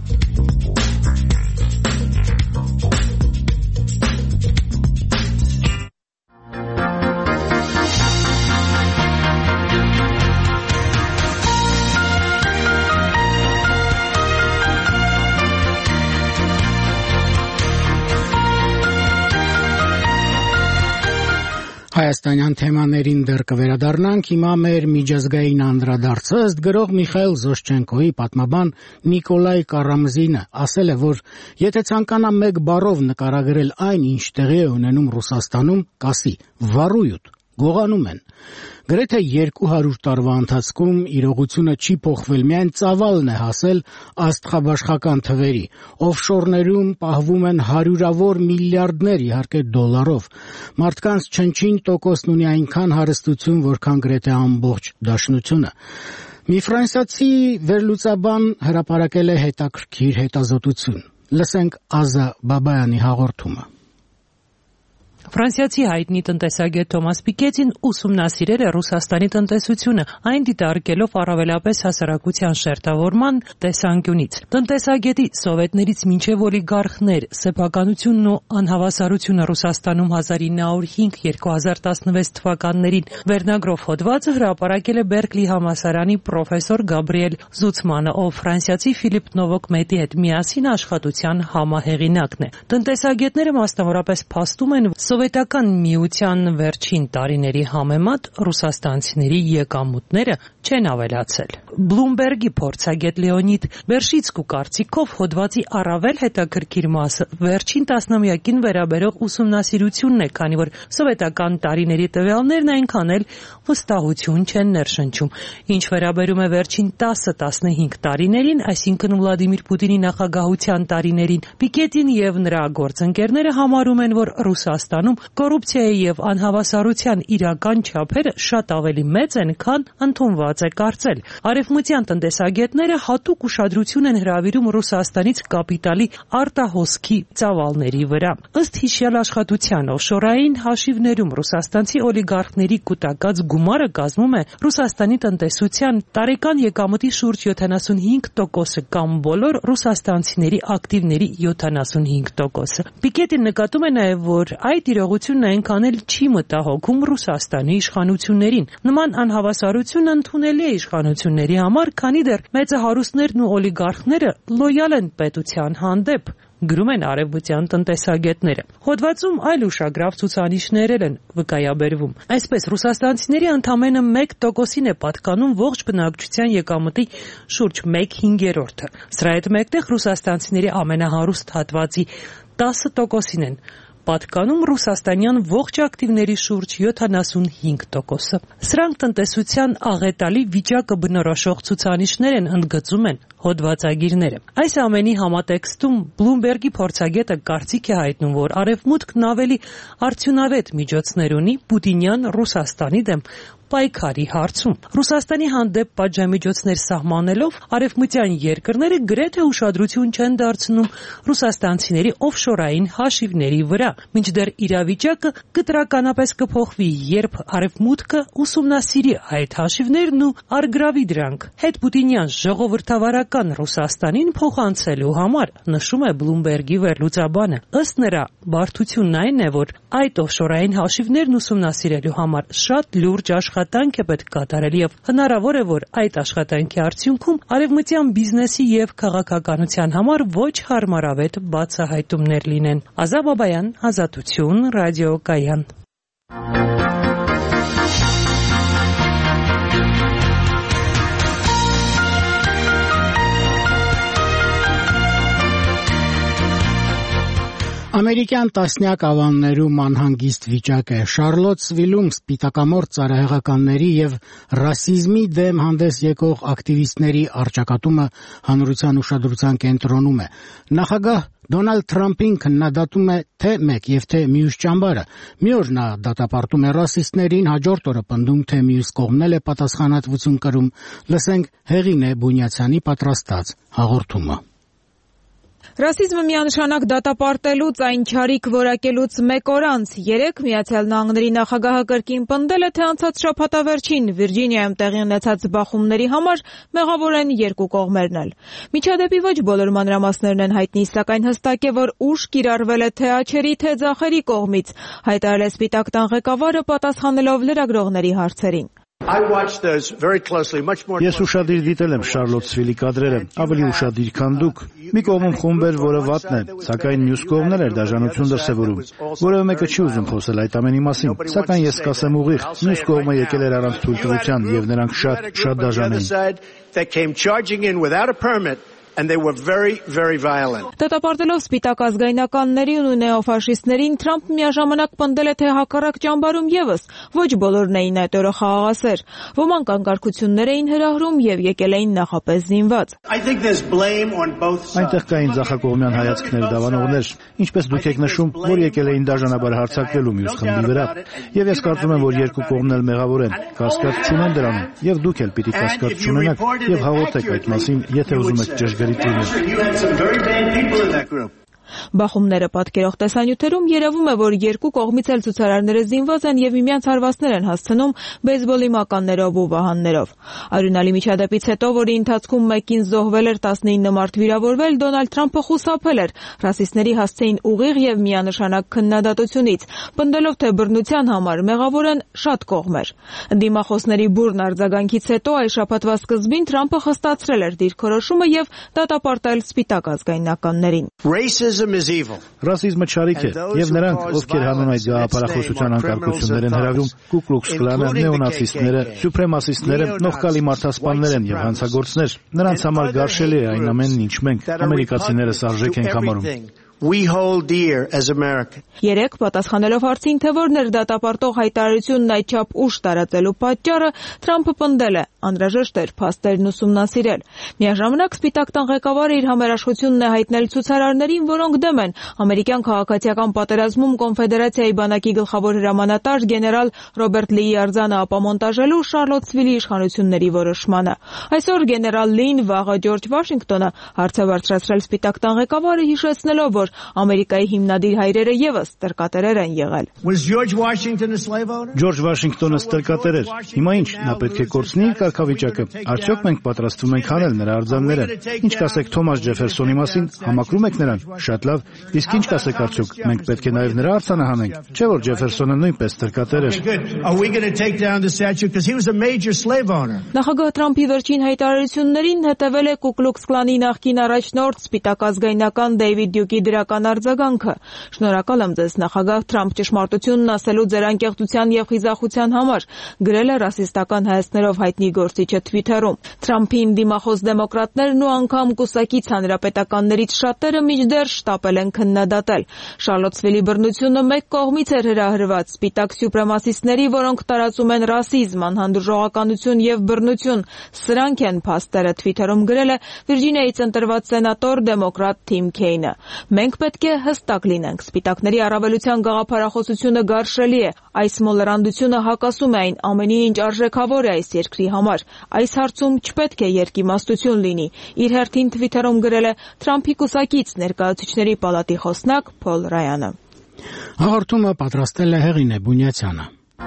Հայաստանյան թեմաներին դեռ կվերադառնանք, հիմա մեր միջազգային անդրադարձը ըստ գրող Միխայել Զոշչենկոյի պատմաբան Նիկոլայ Կարամզինը ասել է, որ եթե ցանկանա մեկ բառով նկարագրել այն, ինչ տեղի է ունենում Ռուսաստանում, կասի վառույթ, գողանում են։ Գրեթե երկու հարյուր տարվա ընթացքում իրողությունը չի փոխվել, միայն ծավալն է հասել աստղաբաշխական թվերի։ Օֆշորներում պահվում են հարյուրավոր միլիարդներ, իհարկե դոլարով։ Մարդկանց չնչին տոկոսն ունի այնքան հարստություն, որքան գրեթե ամբողջ դաշնությունը։ Մի ֆրանսիացի վերլուծաբան հրապարակել է հետաքրքիր հետազոտություն։ Լսենք Ազա Բաբայանի հաղորդումը։ Ֆրանսիացի հայտնի տնտեսագետ Թոմաս Պիկետին ուսումնասիրել է Ռուսաստանի տնտեսությունը, այն դիտարկելով առավելապես հասարակության շերտավորման տեսանկյունից։ Տնտեսագետի սովետներից մինչև օլիգարխներ, սեփականությունն ու անհավասարությունը Ռուսաստանում հազար ինը հարյուր հինգ - երկու հազար տասնվեց թվականներին վերնագրով հոդվածը հրապարակել է Բերկլի համալսարանի պրոֆեսոր Գաբրիել Զուցմանը, ով ֆրանսիացի Ֆիլիպ Նովոկ-Մետի հետ միասին աշխատության համահեղինակն է։ Տնտեսագետները մասնավորապես փաստում են Սովետական միության վերջին տարիների համեմատ ռուսաստանցիների եկամուտները չեն ավելացել։ Bloomberg-ի փորձագետ Լեոնիդ Բերշիցկու կարծիքով հոդվածի առավել հետաքրքիր մասը վերջին տասնամյակին վերաբերող ուսումնասիրությունն է, քանի որ սովետական տարիների տվյալներն այնքան էլ վստահություն չեն ներշնչում։ Ինչ վերաբերում է վերջին տասը տասնհինգ տարիներին, այսինքն Վլադիմիր Պուտինի նախագահության տարիներին, Պիկետին եւ նրա գործընկերները համարում են, որ Ռուսաստանում կոռուպցիայի եւ անհավասարության իրական չափերը շատ ավելի մեծ են, քան ընդունված է կարծել։ Արևմտյան տնտեսագետները հատուկ ուշադրություն են հրավիրում Ռուսաստանից կապիտալի արտահոսքի ծավալների վրա։ Ըստ հիշյալ աշխատության օֆշորային հաշիվներում ռուսաստանցի օլիգարխների կուտակած գումարը կազմում է Ռուսաստանի տնտեսության տարեկան եկամտի շուրջ յոթանասունհինգ տոկոսը կամ բոլոր ռուսաստանցիների ակտիվների յոթանասունհինգ տոկոսը։ Պիկետին նկատում է նաև, որ այդ իրողությունն այնքան էլ չի մտահոգում Ռուսաստանի իշխանություններին։ Նման անհավասարություն ընդունելի է իշխանությունների համար, քանի դեռ մեծահարուստներն ու օլիգարխները լոյալ են պետության հանդեպ, գրում են արևմտյան տնտեսագետները։ Հոդվածում այլ ուշագրավ ցուցանիշներ են վկայաբերվում։ Այսպես ռուսաստանցիների ընդամենը մեկ տոկոսին է պատկանում ողջ բնակչության եկամտի շուրջ մեկ հինգերորդը։ Սրա հետ մեկտեղ ռուսաստանցիների ամենահարուստ հատվածի տասը տոկոսին են պատկանում ռուսաստանյան ողջ ակտիվների շուրջ յոթանասունհինգ տոկոսը։ Սրանք տնտեսության աղետալի վիճակը բնորոշող ցուցանիշներ են, ընդգծում են հոդվածագիրները։ Այս ամենի համատեքստում Bloomberg-ի փորձագետը կարծիք է հայտնում, որ Արևմուտքն ավելի արդյունավետ միջոցներ ունի Պուտինյան Ռուսաստանի դեմ պայքարի հարցում։ Ռուսաստանի հանդեպ պատժամիջոցներ սահմանելով արևմտյան երկրները գրեթե ուշադրություն չեն դարձնում ռուսաստանցիների օֆշորային հաշիվների վրա, մինչդեռ իրավիճակը կտրականապես կփոխվի, երբ արևմուտքը ուսումնասիրի այդ հաշիվներն ու առգրավի դրանք հետպուտինյան ժողովրդավարական Ռուսաստանին փոխանցելու համար, նշում է Bloomberg-ի վերլուծաբանը։ Ըստ նրա, բարդությունն այն է, որ այդ օֆշորային հաշիվներն ուսումնասիրելու համար շատ լուրջ աշխատանք է պետք կատարել եւ հնարավոր է, որ այդ աշխատանքի արդյունքում արևմտյան բիզնեսի եւ քաղաքականության համար ոչ հարմարավետ բացահայտումներ լինեն։ Ազա Բաբայան, Ազատություն, ռադիոկայան։ Ամերիկյան տասնյակ ավաններում անհանգիստ վիճակ է։ Շարլոտսվիլում սպիտակամորթ ծառայողականների եւ ռասիզմի դեմ հանդես եկող ակտիվիստների առճակատումը հանրության ուշադրության կենտրոնում է։ Նախագահ Դոնալդ Թրամփին քննադատում է թե մեկ եւ թե մյուս ճամբարը։ Մի օր նա դատապարտում է ռասիստներին, հաջորդ օրը պնդում, թե մյուս կողմն էլ է պատասխանատվություն կրում։ Լսենք Հեղինե Բունյացյանի պատրաստած հաղորդումը։ Ռասիզմը միանշանակ դատապարտելուց, այն չարիք որակելուց մեկ օր անց երեկ Միացյալ Նահանգների նախագահը կրկին պնդել է, թե անցած շաբաթավերջին Վիրջինիայում տեղի ունեցած բախումների համար մեղավոր են երկու կողմերն էլ։ Միջադեպի ոչ բոլոր մանրամասներն են հայտնի, սակայն հստակ է, որ ուժ կիրառվել է թե աջերի, թե ձախերի կողմից, հայտարարել է Սպիտակ տան ղեկավարը պատասխանելով լրագրողների հարցերին։ Ես ուշադիր դիտել եմ Շարլոտսվիլի կադրերը, ավելի ուշադիր, քան դուք։ Մի կողմում խումբ էր, որը վատն է, սակայն մյուս կողմն էր դաժանություն դրսևորում։ Որևէ մեկը չի ուզում խոսել այդ ամենի մասին, սակայն ես կասեմ ուղիղ, մյուս կողմը եկել էր առանց թույլտվության եւ նրանք շատ շատ դաժան էին։ And they were very, very violent. Դատապարտելով սպիտակ ազգայնականներին ու նեոֆաշիստներին, Թրամփը միաժամանակ պնդել է, թե հակառակ ճամբարում եւս ոչ բոլորն էին այդ օրը խաղաղասեր։ Ոմանք անկարգություններ էին հրահրում եւ եկել էին նախապես զինված։ Այնտեղ կային ձախակողմյան հայացքներ, դավանողներ, ինչպես դուք եք նշում, որ եկել էին դաժանաբար հարձակվելու մյուս խմբի վրա։ Եվ ես կարծում եմ, որ երկու կողմն էլ մեղավոր են, կասկած չունեն դրանում, եւ դուք էլ պիտի կասկած չունենաք եւ հաղորդեք այդ մասին, եթե ուզում եք ճշգրիտ You had some very bad people in that group. Բախումները պատկերող տեսանյութերում երևում է, որ երկու կողմից էլ ցուցարարները զինված են եւ միմյանց հարվածներ են հասցնում բեյսբոլի մականներով ու վահաններով։ Արյունալի միջադեպից հետո, որի ընթացքում մեկին զոհվել էր, տասնինը մարդ վիրավորվել, Դոնալդ Թրամփը խուսափել էր ռասիստների հասցեին ուղիղ եւ միանշանակ քննադատությունից, պնդելով, թե բռնության համար մեղավոր են շատ կողմեր։ Դիմախոսների բուրն արձագանքից հետո այս շաբաթվա սկզբին Թրամփը խստացրել էր դիրքորոշումը եւ դատապարտել սպիտակ ազգայնականներին։ Ռասիզմը չարիք է, եւ նրանք, ովքեր հանուն այդ գաղափարախոսության անկարգություններ են հրավիրում, Ku Klux Klan-ը, նեոնացիստները, սուպրեմասիստները, նողկալի մարդասպաններ են եւ հանցագործներ։ Նրանց համար գարշելի է այն ամենն, ինչ մենք ամերիկացիներս արժեք ենք համարում։ We hold dear as Americans. Երեք պատասխանելով հարցին, թե որ ներդատապարտող հայտարարությունն այդչափ ուշ տարածելու պատճառը, Թրամփը պնդել է, անհրաժեշտ էր փաստերն ուսումնասիրել։ Միաժամանակ Սպիտակ տան ղեկավարը իր համերաշխությունն է հայտնել ցուցարարներին, որոնք դեմ են ամերիկյան քաղաքացիական պատերազմում կոնֆեդերացիայի բանակի գլխավոր հրամանատար գեներալ Ռոբերտ Լիի արձանը ապամոնտաժելու Շարլոտսվիլի իշխանությունների որոշմանը։ Այսօր գեներալ Լին, վաղը Ջորջ Վաշինգտոնը հարց է բարձրացրել Սպիտակ տան ղեկավարը, հիշեցնելով, որ Ամերիկայի հիմնադիր հայրերը եւս տրկատերեր են եղել։ Ջորջ Վաշինգտոնը տրկատեր էր։ Հիմա ինչ, նա պետք է կորցնի իր կարգավիճակը։ Արդյոք մենք պատրաստվում ենք հանել նրա արձանները։ Ինչ կասեք Թոմաս Ջեֆերսոնի մասին, համակրում եք նրան։ Շատ լավ։ Իսկ ինչ կասեք արդյոք, մենք պետք է նաեւ նրա արձանը հանենք։ Չէ՞ որ Ջեֆերսոնը նույնպես տրկատեր էր։ Նախագահ Թրամփի վերջին հայտարարություններին հետևել է Ku Klux Klan-ի նախկին առաջնորդ Սպիտակ ազգայնական Դեյվիդ Դյուկի դրական արձագանքը։ Շնորհակալ եմ ձեզ, նախագահ Թրամփ, ճշմարտությունն ասելու ձեր անկեղծության եւ խիզախության համար, գրել է ռասիստական հայացքներով հայտնի գործիչը Թվիթերում։ Թրամփին դիմախոս դեմոկրատներն ու անգամ կուսակից հանրապետականներից շատերը մինչդեռ շտապել են քննադատել։ Շարլոտսվիլի բռնությունը մեկ կողմից էր հրահրված սպիտակ սուպրեմասիստների, որոնք տարածում են ռասիզմ, անհանդուրժողականություն եւ բռնություն։ Սրանք են փաստերը, Թվիթերում գրել է Վիրջինիայից ընտրված սենատոր դեմոկրատ Թիմ Քեյնը։ Մենք պետք է հստակ լինենք, սպիտակների առավելության գաղափարախոսությունը գարշելի է։ Այս մոլորանդությունը հակասում է այն ամենին, ինչ արժեքավոր է այս երկրի համար։ Այս հարցում չպետք է երկիմաստություն լինի։ Իր հերթին Թվիթերում գրել է Թրամփի կուսակից ներկայացուցիչների պալատի խոսնակ Փոլ Ռայանը։ Հաղորդումը պատրաստել է Հեղինե Բունյացյանը։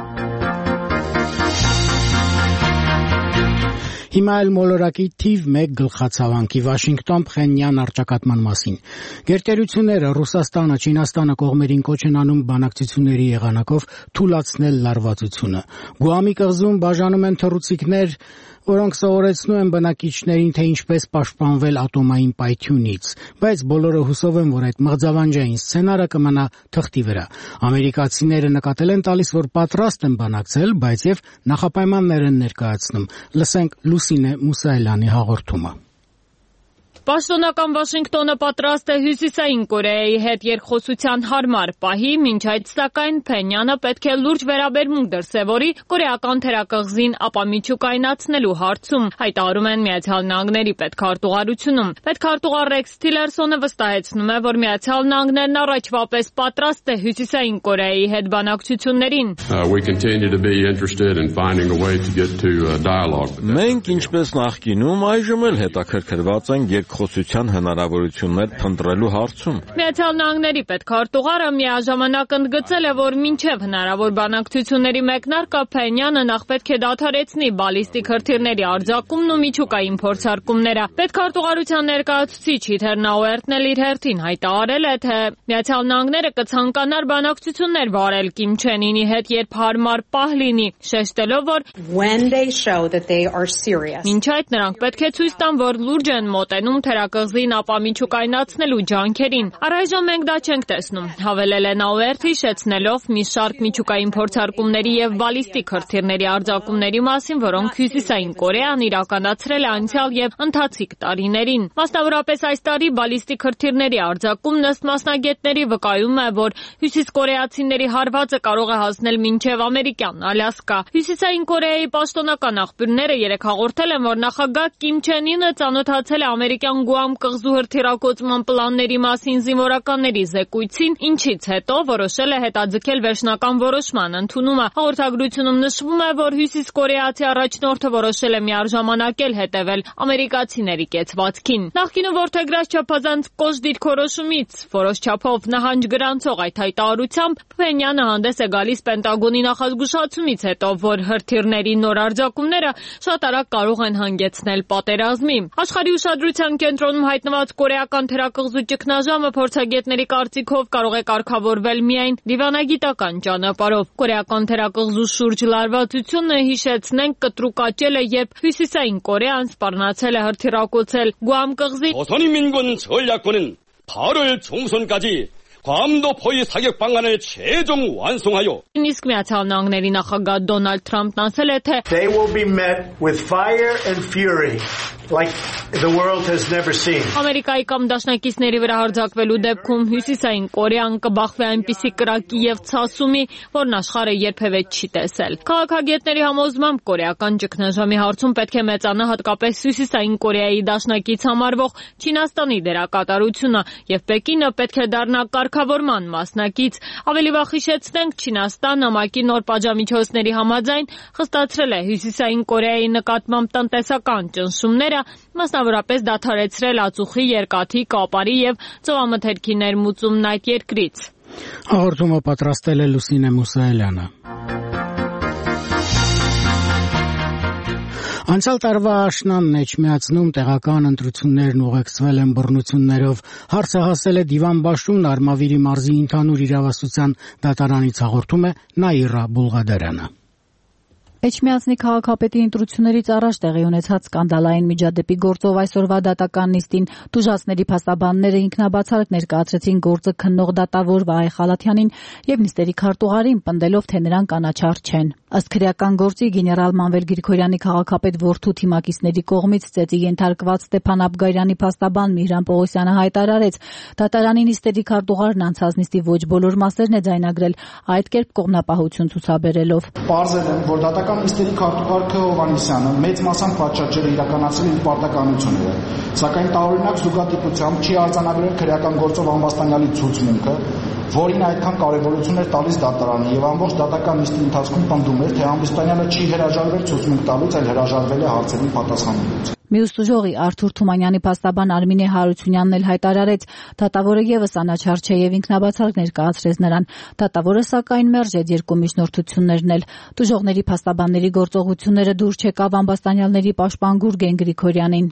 Հիմա էլ մոլորակի թիվ մեկ գլխացավանքի Վաշինգտոն Փխենյան առճակատման մասին։ Գերտերությունները Ռուսաստանը, Չինաստանը կողմերին կոչ են անում բանակցությունների եղանակով թույլատրել լարվածությունը։ Գուամի կղզում բաժանում են թռուցիկներ, որոնք սովորեցնում են բնակիչներին, թե ինչպես պաշտպանվել ատոմային պայթյունից, բայց բոլորը հուսով են, որ այդ մղձավանջային սցենարը կմնա թղթի վրա։ Ամերիկացիները նկատել են տալիս, որ պատրաստ են բանակցել, բայց եւ նախապայմաններ են ներկայացնում։ Լսենք Լուսինե Մուսայելյանի հաղորդումը։ Պաշտոնական Վաշինգտոնը պատրաստ է Հյուսիսային Կորեայի հետ երկխոսության հարմար պահի, մինչ այդ սակայն Փենյանը պետք է լուրջ վերաբերմունք դրսևորի կորեական թերակղզին ապամիջուկայնացնելու հարցում, հայտարարում են Միացյալ Նահանգների պետքարտուղարությունում։ Պետքարտուղար Ռեքս Թիլերսոնը վստահեցնում է, որ Միացյալ Նահանգներն առաջվա պես պատրաստ է Հյուսիսային Կորեայի հետ բանակցություններին։ Մենք ինչպես նախկինում այժմ էլ հետաքրքրված ենք խոսության հնարավորություններ փնտրելու հարցում։ Միացյալ Նահանգների պետքարտուղարը միաժամանակ ընդգծել է, որ մինչև հնարավոր բանակցությունների մեկնարկը Փենյանը նախ պետք է դադարեցնի բալիստիկ հրթիռների արձակումն ու միջուկային փորձարկումները։ Պետքարտուղարության ներկայացուցիչ Հիթեր Նաուերտն էլ իր հերթին հայտարարել է, թե Միացյալ Նահանգները կցանկանար բանակցություններ վարել Կիմ Չեն Ինի հետ, երբ հարմար պահ լինի, շեշտելով, որ մինչ այդ նրանք պետք է ցույց տան, որ լուրջ են մոտենում թերակղզին ապամիջուկայնացնելու ջանքերին։ Առայժմ մենք դա չենք տեսնում, հավելել է Նաուերթը, հիշեցնելով մի շարք միջուկային փորձարկումների եւ բալիստիկ հրթիռների արձակումների մասին, որոնք Հյուսիսային Կորեան իրականացրել է անցյալ եւ ընթացիկ տարիներին։ Մասնավորապես այս տարի բալիստիկ հրթիռների արձակումն ըստ մասնագետների վկայում է, որ հյուսիսկորեացիների հարվածը կարող է հասնել մինչև ամերիկյան Ալյասկա։ Հյուսիսային Կորեայի պաշտոնական աղբյուրները երեք հաղորդել են, որ նախագահ Կիմ Չեն Ինը ծանոթացել է ամերիկյան Գուամ կղզու հրթիռակոծման պլանների մասին զինվորականների զեկույցին, ինչից հետո որոշել է հետաձգել վերջնական որոշման ընդունումը։ Հաղորդագրությունում նշվում է, որ հյուսիսկորեացի առաջնորդը որոշել է միառժամանակ հետևել ամերիկացիների կեցվածքին։ Նախկինում որդեգրած չափազանց կոշտ դիրքորոշումից որոշ չափով նահանջ գրանցող այդ հայտարարությամբ Փենյանը հանդես է գալիս Պենտագոնի նախազգուշացումից հետո, որ հրթիռների նոր արձակումները շատ արագ կարող են հանգեցնել պատերազմի։ Աշխարհի ուշադրության կենտրոնում հայտնված կորեական թերակղզու ճգնաժամը փորձագետների կարծիքով կարող է կարգավորվել միայն դիվանագիտական ճանապարհով։ Կորեական թերակղզու շուրջ լարվածությունը, հիշեցնենք, կտրուկ աճել է, երբ Հյուսիսային Կորեան սպառնացել է հրթիռակոծել Գուամ կղզի 팔월 총선까지 괌도포의 사격 방안을 최종 완성하여 Իսկ Միացյալ Նահանգների նախագահ Դոնալդ Թրամփն ասել է, թե They will be met with fire and fury like the world has never seen. Ամերիկայի կամ դաշնակիցների վրա հարձակվելու դեպքում Հյուսիսային Կորեան կբախվի այնպիսի կրակի եւ ցասումի, որն աշխարհը երբևէ չի տեսել։ Քաղաքագետների համոզմամբ կորեական ճգնաժամի հարցում պետք է մեծանա հատկապես Հյուսիսային Կորեայի դաշնակից համարվող Չինաստանի դերակատարությունը եւ Պեկինը պետք է դառնա կարգավորման մասնակից։ Ավելի վաղ հիշեցնենք, Չինաստանը ՄԱԿ-ի նոր պատժամիջոցների համաձայն խստացրել է Հյուսիսային Կորեայի նկատմամբ տնտեսական ճնշումները, մասնավորապես դադարեցրել ածուխի, երկաթի, կապարի եւ ծովամթերքի ներմուծումն այդ երկրից։ Հաղորդումը պատրաստել է Լուսինե Մուսայելյանը։ Անցյալ տարվա աշնանն Էջմիածնում տեղական ընտրություններն ուղեկցվել են բռնություններով, հարցը հասել է Դիվան Բաշումն Արմավիրի մարզի ընդհանուր իրավասության դատարանից, հաղորդում է Նաիրա Բուլղադարյանը։ Էջմիածնի քաղաքապետի ընտրություններից առաջ տեղի ունեցած սկանդալային միջադեպի գործով այսօրվա դատական նիստին տուժածների փաստաբանները ինքնաբացարկ ներկայացրեցին գործը քննող դատավոր Վահե Խալաթյանին եւ նիստերի քարտուղարին, պնդելով, թե նրանք անաչառ չեն։ Ըստ քրեական գործի գեներալ Մանվել Գրիգորյանի քաղաքապետ որդու թիմակիցների կողմից ծեծի ենթարկված Ստեփան Աբգայրյանի փաստաբան Միհրան Պողոսյանը հայտարարեց, դատարանի նիստերի քարտուղարն անցած նիստի ոչ բոլոր մասերն է ձայնագրել, այդ կերպ կողմնապահություն ցուցաբերելով։ Պարզել եմ, որ դատական նիստերի քարտուղար Հովհաննիսյանը մեծ մասամբ պատշաճել է իրականացրել իր պարտականությունները, սակայն տարօրինակ զուգադիպությամբ չի արձանագրել քրեական գործով անվաստանյալի ցուցմունքը, որին այդքան կարևորություն էր տալիս դատարանը եւ ամբողջ դատական նիստի ընթացքում պնդում էր, թե անվաստանյալը չի հրաժարվել ցուցմունք տալուց, այլ հրաժարվել է հարցերին պատասխանելուց։ Մյուս տուժողի Արթուր Թումանյանի փաստաբան Արմինե Հարությունյանն էլ հայտարարեց, դատավորը եւս անաչառ չէ եւ ինքնաբացարկ ներկայացրեց նրան։ Դատավորը սակայն մերժեց երկու միջնորդություններն էլ։ Տուժողների փաստաբանների գործողությունները դուր չեկավ ամբաստանյալների պաշտպան Գուրգեն Գրիգորյանին։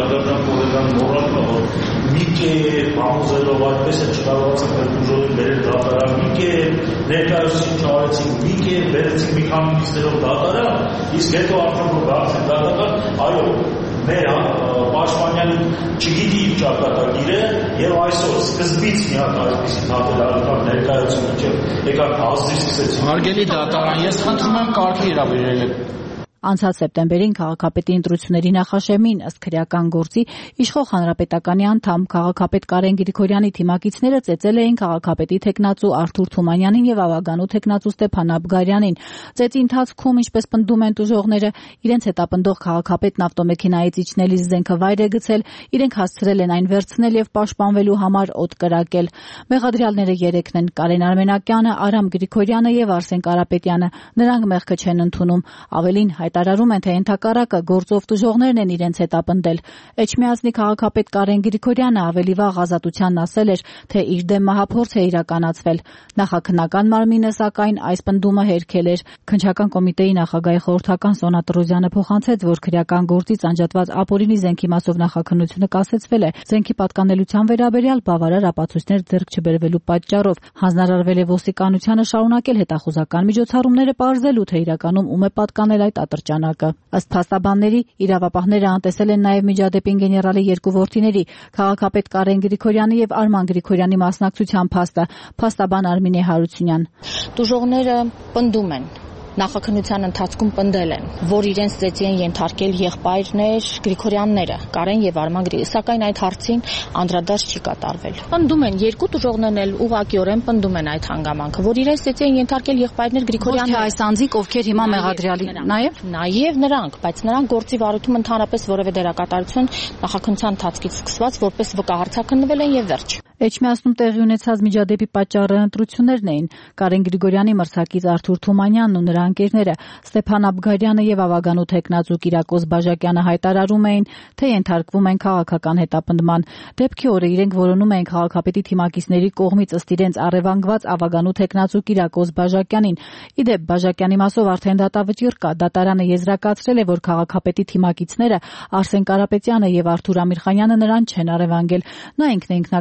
Մի կեր համոզելով այդպես է չկարողացանք այդ ուժովին բերել դատարան, մի կեր ներկայացուցիչ չարեցին, մի կեր բերեցին մի քանի նիստերով դատարան, իսկ հետո արդեն որ դարձին դատարան, այո, մեր պաշտպանյանը չգիտի իր ճակատագիրը եւ այսօր սկզբից մի հատ այսպիսի դատարան ներկայացումը չէ, եկան ազդի սկսեցին։ Հարգելի դատարան, ես խնդրում եմ կարգի հրավիրել եք։ Անցած սեպտեմբերին քաղաքապետի ընտրությունների նախաշեմին ըստ քրեական գործի իշխող հանրապետականի անդամ քաղաքապետ Կարեն Գրիգորյանի թիմակիցները ծեծել էին քաղաքապետի թեկնածու Արթուր Թումանյանին եւ ավագանու թեկնածու Ստեփան Աբգարյանին։ Ծեծի ընթացքում, ինչպես պնդում են տուժողները, իրենց հետապնդող քաղաքապետն ավտոմեքենայից իջնելիս զենքը վայր է գցել, իրենք հասցրել են այն վերցնել եւ պաշտպանվելու համար օդ կրակել։ Մեղադրյալները երեքն են՝ Կարեն Արմենակյանը, Արամ Գրիգորյանը եւ Արսեն Կարապետյանը։ Նրանք մեղքը չեն ընդունում։ Ավելին հայտարարում են, թե ընդհակառակը գործով տուժողներն են իրենց հետապնդել։ Էջմիածնի քաղաքապետ Կարեն Գրիգորյանը ավելի վաղ ազատությանն ասել էր, թե իր դեմ մահափորձ է իրականացվել։ Նախաքննական մարմինը սակայն այս պնդումը հերքել էր։ Քննչական կոմիտեի նախագահի խորհրդական Սոնա Տրոզյանը փոխանցեց, որ քրեական գործից անջատված ապօրինի զենքի մասով նախաքննությունը կասեցվել է զենքի պատկանելության վերաբերյալ բավարար ապացույցներ ձեռք չբերվելու պատճառով։ Հանձնարարվել է ոստիկանությանը շարունակել հետախուզական միջոցառումները պարզելու, թե իրականում ում է պատկանել այդ ատրճանակը։ Ըստ փաստաբանների, իրավապահները անտեսել են նաև միջադեպին գեներալի երկու որդիների՝ քաղաքապետ Կարեն Գրիգորյանի եւ Արման Գրիգորյանի մասնակցության փաստը, փաստաբան Արմինե Հարությունյան։ Տուժողները պնդում են նախաքննության ընթացքում պնդել են, որ իրենց ծեծի են ենթարկել եղբայրներ Գրիգորյանները, Կարեն եւ Արման Գրիգորյանը, սակայն այդ հարցին անդրադարձ չի կատարվել։ Պնդում են երկու տուժողներն էլ ուղղակիորեն պնդում են այդ հանգամանքը, որ իրենց ծեծի են ենթարկել եղբայրներ Գրիգորյանները։ Ոչ թե այս անձիկ, ովքեր հիմա մեղադրյալի նաեւ նաեւ նրանք, բայց նրանք գործի վարույթում ընդհանրապես որևէ դերակատարություն նախաքննության ընթացքից սկսված որպես վկահարցակնվել են եւ վերջ։ Էջմիածնում տեղի ունեցած միջադեպի պատճառը ընտրություններն էին։ Կարեն Գրիգորյանի մրցակից Արթուր Թումանյանն ու նրա ընկերները Ստեփան Աբգարյանը եւ ավագանու թեկնածու Կիրակոս Բաժակյանը հայտարարում էին, թե ենթարկվում են քաղաքական հետապնդման։ Դեպքի օրը իրենք որոնում էին քաղաքապետի թիմակիցների կողմից ըստ իրենց առևանգված ավագանու թեկնածու Կիրակոս Բաժակյանին։ Իդեպ Բաժակյանի մասով արդեն դատավճիռ կա։ Դատարանը եզրակացրել է, որ քաղաքապետի թիմակիցները Արսեն Կարապետյանը եւ Արթուր Ամիրխանյանը նրան չեն առևանգել։ Նա ինքն է ինքնակամ նստել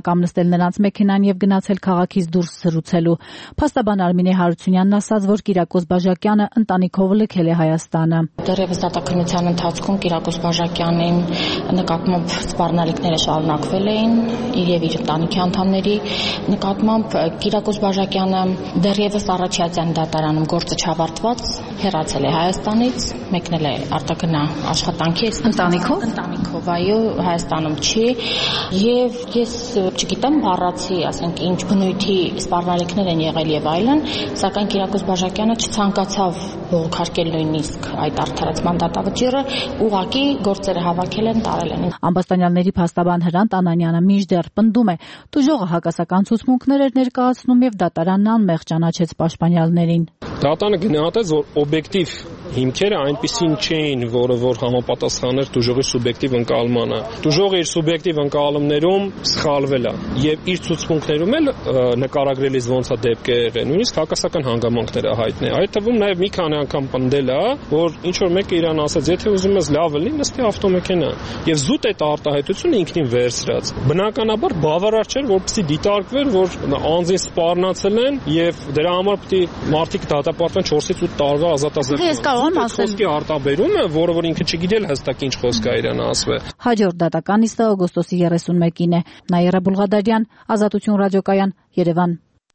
բռնել նրանց մեքենան եւ գնացել քաղաքից դուրս սրուցելու։ Փաստաբան Արմինե Հարությունյանն ասաց, որ Կիրակոս Բաժակյանը ընտանիքով լքել է Հայաստանը։ Դեռևս դատաքննության ընթացքում Կիրակոս Բաժակյանին նկատմամբ սպառնալիքները շարունակվել էին եւ իր ընտանիքի անդամների նկատմամբ Կիրակոս Բաժակյանը դեռևս Առաջիացյան դատարանում գործը չավարտված հեռացել է Հայաստանից, մեկնել է արտագնա աշխատանքի ընտանիքով ընտանիքով այո Հայաստանում չի եւ ես չգիտեմ բառացի, ասենք ինչ բնույթի սպառնալիքներ են եղել եւ այլն, սակայն Կիրակոս Բաժակյանը չցանկացավ բողոքարկել նույնիսկ այդ արդարացման դատավճիռը, ուղղակի գործերը հավաքել են, տարել են։ Ամբաստանյալների փաստաբան Հրանտ Անանյանը մինչդեռ պնդում է, տուժողը հակասական ցուցմունքներ էր ներկայացնում եւ դատարանն անմեղ ճանաչեց պաշտպանյալներին։ Դատարանը գնահատեց, որ օբյեկտիվ հիմքերը այնպիսին չէին, որը որ համապատասխաներ տուժողի սուբյեկտիվ ընկալմանը։ Տուժողը իր սուբյեկտիվ ընկալումներում սխալվել է եւ իր ցուցմունքներում էլ նկարագրելիս ոնց է դեպք եղել, նույնիսկ հակասական հանգամանքները հայտնի։ Այդ թվում նաեւ մի քանի անգամ պնդել է, որ ինչ որ մեկը իրան ասաց, եթե ուզում ես լավ լինի, նստի ավտոմեքենա։ Եվ զուտ այդ արտահայտությունը ինքնին վերցրած։ Բնականաբար բավարար չէր, որպեսզի դիտարկվեր, որ անձին սպառնացել են եւ դրա համար պետք է մարդիկ դատապարտվեն չորսից ութ տարվա ազատազրկություն։ Խոսքի արտաբերում է, որը որ ինքը չգիտել հստակ ինչ խոսք է իրան ասվել։ Հաջորդ դատական նիստը օգոստոսի երեսունմեկին է։ Նաիրա Բուլղադարյան, Ազատություն ռադիոկայան, Երևան։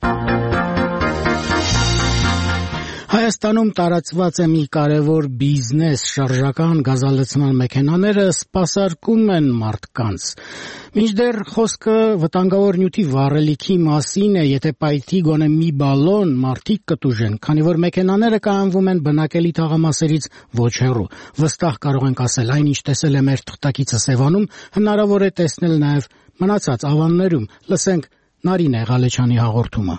Հայաստանում տարածված է մի կարևոր բիզնես, շարժական գազալցման մեքենաները սպասարկում են մարդկանց։ Մինչդեռ խոսքը վտանգավոր նյութի վառելիքի մասին է, եթե պայթի գոնե մի բալոն մարդիկ կտուժեն, քանի որ մեքենաները կայանվում են բնակելի թաղամասերից ոչ հեռու։ Վստահ կարող ենք ասել, այն ինչ տեսել է մեր թղթակիցը Սևանում, հնարավոր է տեսնել նաև մնացած ավաններում։ Լսենք Նարինե Ղալեչյանի հաղորդումը։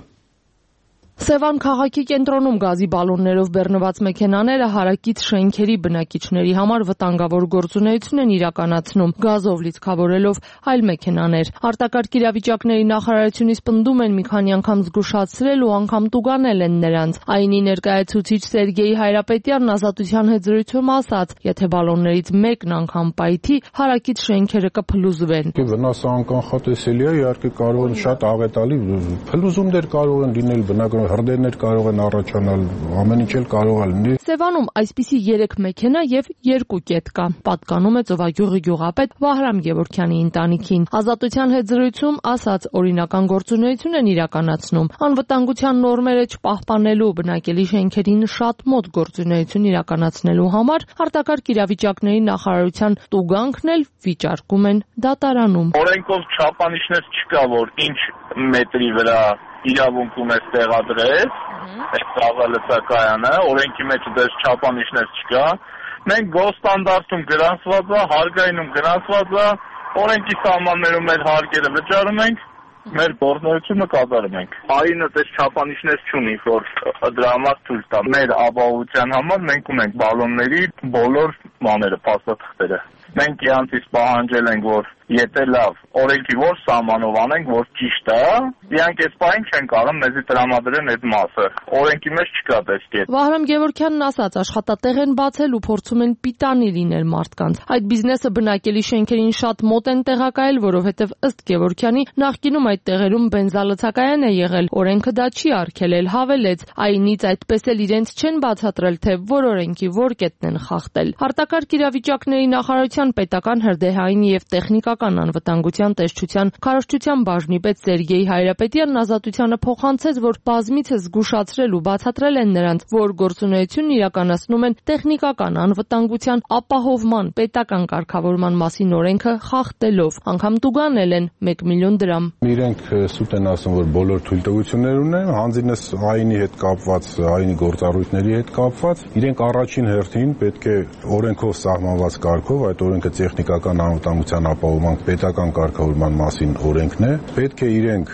Սևան քաղաքի կենտրոնում գազի բալոններով բեռնված մեքենաները հարակից շենքերի բնակիչների համար վտանգավոր գործունեություն են իրականացնում, գազով լիցքավորելով այլ մեքենաներ։ Արտակարգ իրավիճակների նախարարությունից պնդում են մի քանի անգամ զգուշացրել ու անգամ տուգանել են նրանց։ ԱԻՆ-ի ներկայացուցիչ Սերգեյ Հայրապետյանն Ազատության հետ զրույցում ասաց, եթե բալոններից մեկն անգամ պայթի, հարակից շենքերը կփլուզվեն։ Վնասը անկանխատեսելի է, իհարկե կարող են շատ աղետալի փլուզումներ կարող են լինել, բնական հրդեհներ կարող են առաջանալ, ամեն ինչ էլ կարող է լինել։ Սևանում այսպիսի երեք մեքենա եւ երկու կետ կա։ Պատկանում է Ծովագյուղի գյուղապետ Վահրամ Գևորգյանի ընտանիքին։ Ազատության հետ զրույցում ասաց, օրինական գործունեություն են իրականացնում։ Անվտանգության նորմերը չպահպանելու, բնակելի շենքերին շատ մոտ գործունեություն իրականացնելու համար արտակարգ իրավիճակների նախարարության տուգանքն էլ վիճարկում են դատարանում։ Օրենքով չափանիշներ չկա, որ ինչ մետրի վրա իրավունքում է տեղադրել այդ ծավալեցակայանը, օրենքի մեջ դες չափանիշներ չկա։ Մենք գոստանդարտում գրանցված է, հարգայինում գրանցված է, օրենքի սահմաններում մեր հարկերը վճարում ենք, մեր գործունեությունը կատարում ենք։ ԱԻՆ-ը դες չափանիշներ չունի, որ դրա համար ցույց տա։ Մեր ապահովության համար մենք ունենք բալոնների բոլոր բաները, փաստաթղթերը։ Մենք իրանցից պահանջել ենք, որ եթե լավ օրենքի որ սահմանով անենք, որ ճիշտ է, իրանք այս պահին չեն կարող մեզի տրամադրեն այդ մասը։ Օրենքի մեջ չկա տեսք։ Վահրամ Գևորգյանն ասաց, աշխատատեղ են բացել ու փորձում են պիտանի լինել մարդկանց։ Այդ բիզնեսը բնակելի շենքերին շատ մոտ են տեղակայել, որովհետև ըստ Գևորգյանի նախկինում այդ տեղերում բենզալցակայան է եղել, օրենքը դա չի արգելել, հավելեց, ԱԻՆ-ից այդպես էլ իրենց չեն բացատրել, թե որ օրենքի որ կետն են խախտել։ Արտակարգ իրավիճակների նախարարության պետական հրդեհային եւ տեխնիկական անվտանգության տեսչության քարոզչության բաժնի պետ Սերգեյ Հայրապետյանն Ազատությանը փոխանցեց, որ բազմիցս զգուշացրել ու բացատրել են նրանց, որ գործունեությունն իրականացնում են տեխնիկական անվտանգության ապահովման պետական կարգավորման մասին օրենքը խախտելով, անգամ տուգանել են մեկ միլիոն դրամ։ Իրենք սուտ են ասում, որ բոլոր թույլտվություններ ունեն, հանձինս ԱԻՆ-ի հետ կապված, ԱԻՆ-ի գործառույթների հետ կապված, իրենք առաջին հերթին պետք է օրենքով սահմանված կարգով, այդ օրենքը տեխնիկական անվտանգության ապահովման պետական կարգավորման մասին օրենքն է, պետք է իրենք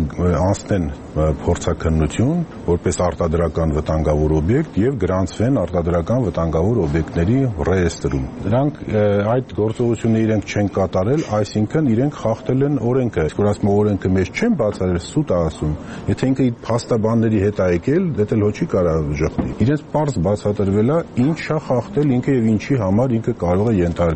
անցնեն փորձաքննություն որպես արտադրական վտանգավոր օբյեկտ եւ գրանցվեն արտադրական վտանգավոր օբյեկտների ռեեստրում։ Նրանք այդ գործողությունը իրենք չեն կատարել, այսինքն իրենք խախտել են օրենքը։ Որ ասում օրենքը մեզ չեն բացառել, սուտ է ասում, եթե ինքը փաստաբանների հետ է եկել, դա էլ հոչի կարող ժխտի։ Իրենց պարզ բացատրվել է ինչ է խախտել ինքը եւ ինչի համար ինքը կարող է ենթարկվել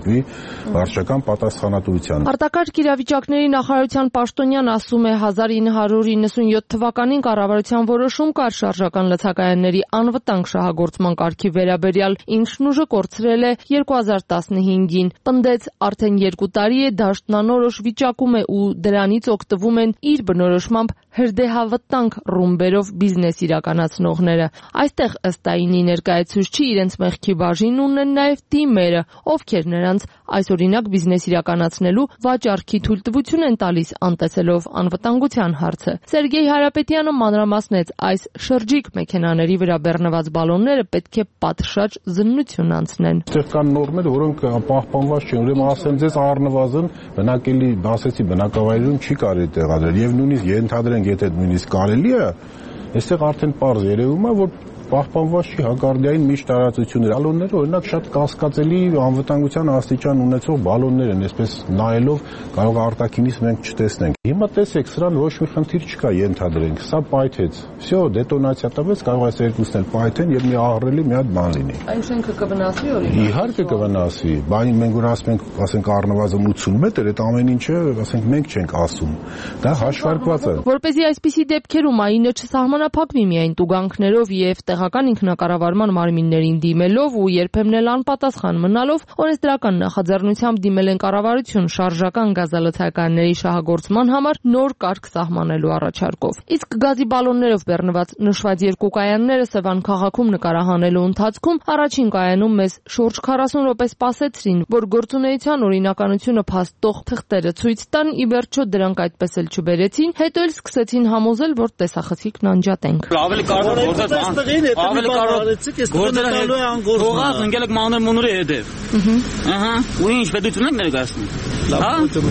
ենթարկվի վարչական պատասխանատվության։ Արտակարգ իրավիճակների նախարարության պաշտոնյան ասում է հազար ինը հարյուր իննսունյոթ թվականին կառավարության որոշում կար շարժական լցակայանների անվտանգ շահագործման կարգի վերաբերյալ, ինչն ուժը կորցրել է երկու հազար տասնհինգին։ Պնդեց, արդեն երկու տարի է դաշտն անորոշ վիճակում է ու դրանից օգտվում են իր բնորոշմամբ հրդեհավտանգ ռումբերով բիզնես իրականացնողները։ Այստեղ ըստ այնի ներկայացուցչի իրենց մեղքի բաժին ունեն նաև թիմերը, ովքեր նրանց այս օրինակ բիզնես իրականացնելու վաճառքի թույլտվություն են տալիս, անտեսելով անվտանգության հարցը։ Սերգեյ Հարապետյանը մանրամասնեց, այս շրջիկ մեքենաների վրա բեռնված բալոնները պետք է պատշաճ զննություն անցնեն։ Այստեղ կան նորմեր, որոնք պահպանված չեն, ուրեմն ասեմ ձեզ առնվազն բնակելի, ասեցի բնակավայրերում չի կարելի տեղադրել եւ նույնիսկ ենթադրենք, եթե նույնիսկ կարելի է, այստեղ արդեն պարզ երևում է, որ պահպանված չի հակարդիային միշտ տարածություններ, բալոնները օրինակ շատ կասկածելի անվտանգության աստիճան ունեցող բալոններ են, այսպես նայելով կարող է արտաքինից մենք չտեսնենք։ Հիմա տեսեք, սրան ոչ մի խնդիր չկա, ենթադրենք, սա պայթեց։ Всё, դետոնացիա տվեց, կարող է այս երկուսն էլ պայթեն եւ մի ահռելի մի հատ բան լինի։ Այն շենքը կվնասվի օրինակ։ Իհարկե կվնասվի, բանի մենք որ ասում ենք, ասենք առնվազն ութսուն մետր, այդ ամեն ինչը, ասենք մենք չենք ասում։ Դա հաշվարկված է։ Որպեսզի այսպիսի դեպքերում այնը չսահմանափակվի միայն տուգանքներով եւ տեղական ինքնակառավարման մարմիններին դիմելով ու երբեմն էլ անպատասխան մնալով, օրենսդրական նախաձեռնությամբ դիմել են կառավարություն շարժական գազալցականների շահագործման համար նոր կարգ սահմանելու առաջարկով։ Իսկ գազի բալոններով բեռնված նշված երկու կայանները Սևան քաղաքում նկարահանելու ընթացքում առաջին կայանում մեզ շուրջ քառասուն րոպե սպասեցրին, որ գործունեության օրինականությունը փաստող թղթերը ցույց տան, ի վերջո դրանք այդպես էլ չբերեցին, հետո էլ սկսեցին համոզել, որ տեսախցիկն անջատենք։ Ավելի կարևոր գործը ավելի կարող գործերը տալու է անգործ։ Փողած ընկել եք մանր մունուրի հետև։ Ահա, ու ինչ պետություն եք ներկայացնում։ Հա?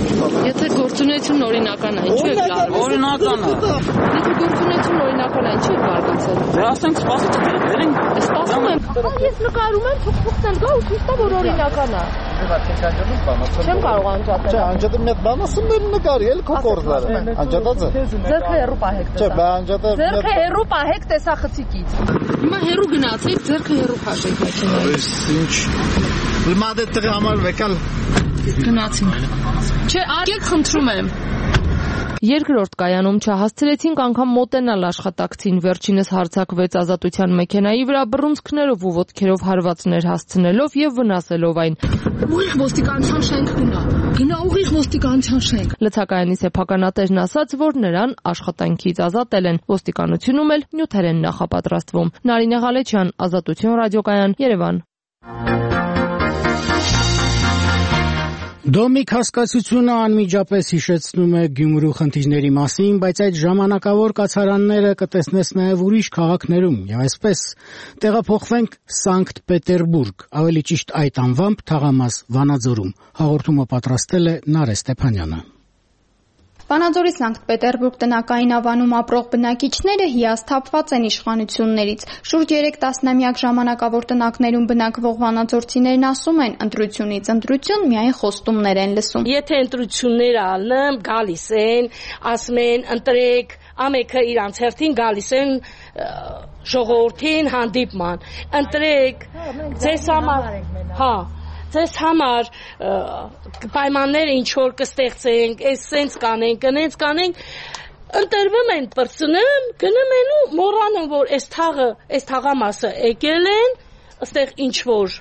Եթե գործունեությունն օրինական է, ինչու եք լարվում։ Օրինական է։ Եթե գործունեությունն օրինական է, ինչու եք բարգացել։ Դե ասենք սպասեցեք, վերենք։ Սպասում եմ։ Ես նկարում եմ, թողնեն գա ու ցույց տա, որ օրինական է։ Չեմ կարող անջատել։ Չէ, անջատել մի հատ բան ասում եմ նկարի, էլ քո կորզարը։ Անջատած է։ Ձերքը հերու պահեք։ Չէ, բա անջատել։ Ձերքը հերու պահեք տեսախցիկից։ Հիմա հերու գնացեք, ձերքը հերու քաշեք մեքենայից։ Ինչ։ Հիմա դե տղա համար վեկալ գնացին։ Չէ, եկեք խնդրում եմ։ Երկրորդ կայանում չհասցրեցինք անգամ մոտենալ աշխատակցին, վերջինս հարձակվեց ազատության մեքենայի վրա բռունցքներով ու ոտքերով հարվածներ հասցնելով եւ վնասելով այն։ Ուղիղ ոստիկանության շենք գնա։ Գնա ուղիղ ոստիկանության շենք։ Լցակայանի սեփականատերն ասաց, որ նրան աշխատանքից ազատել են, ոստիկանությունում էլ նյութեր են նախապատրաստվում։ Նարինե Ղալեչյան, Ազատություն ռադիոկայան, Երևան։ Դոմիկ հասկացությունը անմիջապես հիշեցնում է Գյումրու խնդիրների մասին, բայց այդ ժամանակավոր կացարանները կտեսնես նաև ուրիշ քաղաքներում, եւ այսպես տեղափոխվենք Սանկտ Պետերբուրգ, ավելի ճիշտ այդ անվամբ թաղամաս Վանաձորում։ Հաղորդումը պատրաստել է Նարե Ստեփանյանը։ Վանաձորի Սանկտ Պետերբուրգ տնակային ավանում ապրող բնակիչները հիասթափված են իշխանություններից։ Շուրջ երեք տասնամյակ ժամանակավոր տնակներում բնակվող վանաձորցիներն ասում են, ընտրությունից ընտրություն միայն խոստումներ են լսում։ Եթե ընտրություններ ալնեմ, գալիս են, ասում են ընտրեք, ամենքը իրանց հերթին գալիս են ժողովրդին հանդիպման։ Ընտրեք, ձեզ համար, հա Ձեզ համար պայմանները ինչ որ կստեղծենք, այս սենց կանենք, կնենց կանենք, ընտրվում են, պրծնում, գնում են ու մոռանում, որ այս թաղը, այս թաղամասը եկել են, այստեղ ինչ որ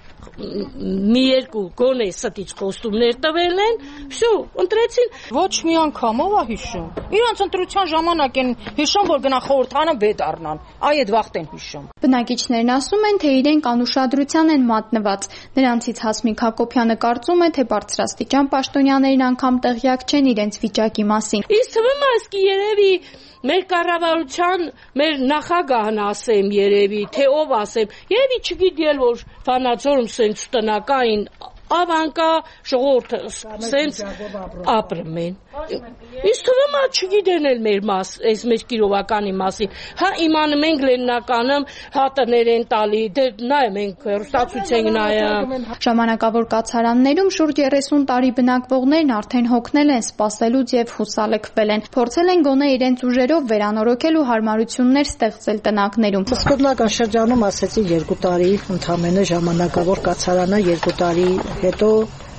մի երկու գոնե ստից կոստումներ տվել են, всё, ընտրեցին։ Ոչ մի անգամ ով է հիշում։ Իրանց ընտրության ժամանակ են հիշում, որ գնա խորհրդանը վետ առնան։ Այ այդ վաղտ են հիշում։ Բնակիչներն ասում են, թե իրենք անուշադրության են մատնված։ Նրանցից Հասմիկ Հակոբյանը կարծում է, թե բարձրաստիճան պաշտոնյաներն անգամ տեղյակ չեն իրենց վիճակի մասին։ Իսկ թվում է, ասկի երևի մեր կառավարության, մեր նախագահն ասեմ երևի, թե ով ասեմ, երևի չգիտի էլ, որ Վանաձորում սենց տնական ավանկա ժողովուրդը սենց ապրում են։ Իսկ թվում է չգիտեն էլ մեր մաս, այս մեր գիրովականի մասին։ Հա իմանում ենք Լեննականում, հա տներ են տալի, դե նայում ենք հեռուստացույց ենք նայում։ Ժամանակավոր կացարաններում շուրջ երեսուն տարի բնակվողներն արդեն հոգնել են սպասելուց եւ հուսալքվել են։ Փորձել են գոնե իրենց ուժերով վերանորոգել ու հարմարություններ ստեղծել տնակներում։ Սկզբնական շրջանում ասեցի երկու տարի ընդամենը ժամանակավոր կացարանը երկու տարի հետո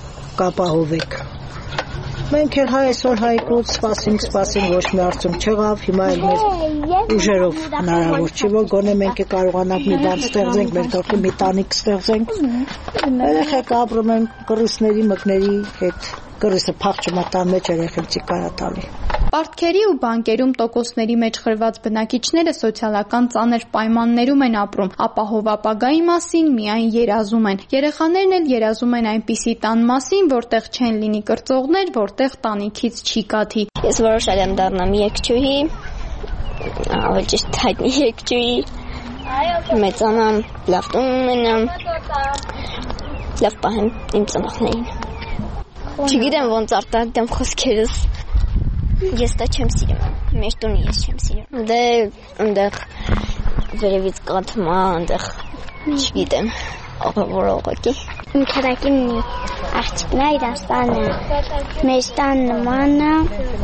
կապահովեք։ Մենք էլ այսօր հայկուց սպասենք, սպասենք, ոչ մի արդյունք չեղավ, հիմա էլ մեր ուժերով հնարավոր չի, որ գոնե մենք կարողանանք մի բան ստեղծենք, մեր գլխի մի տանիք ստեղծենք։ Երեխեք ապրում են կռիսների, մկների հետ, կռիսը փախչում է տան մեջ, երեխեն չի կարա տալի։ Պարտքերի ու բանկերում տոկոսների մեջ խրված բնակիչները սոցիալական ծանր պայմաններում են ապրում, ապահով ապագայի մասին միայն երազում են։ Երեխաներն էլ երազում են այնպիսի տան մասին, որտեղ չեն լինի կրծողներ, որտեղ տանիքից չի կաթի։ Ես որոշել եմ դառնամ երգչուհի, ավելի ճիշտ հայտնի երգչուհի, մեծանամ, լավ տուն ունենամ, լավ պահեմ իմ ծնողներին։ Չգիտեմ ոնց արտահայտեմ խոսքերս։ Ես դա չեմ սիրում, մեր տունը ես չեմ սիրում։ Դե այնտեղ վերևից կաթում է, այնտեղ չգիտեմ, որ ուղղակի։ Իմ քրակին աղջիկն է, իրան տանը, մեր տան նման է։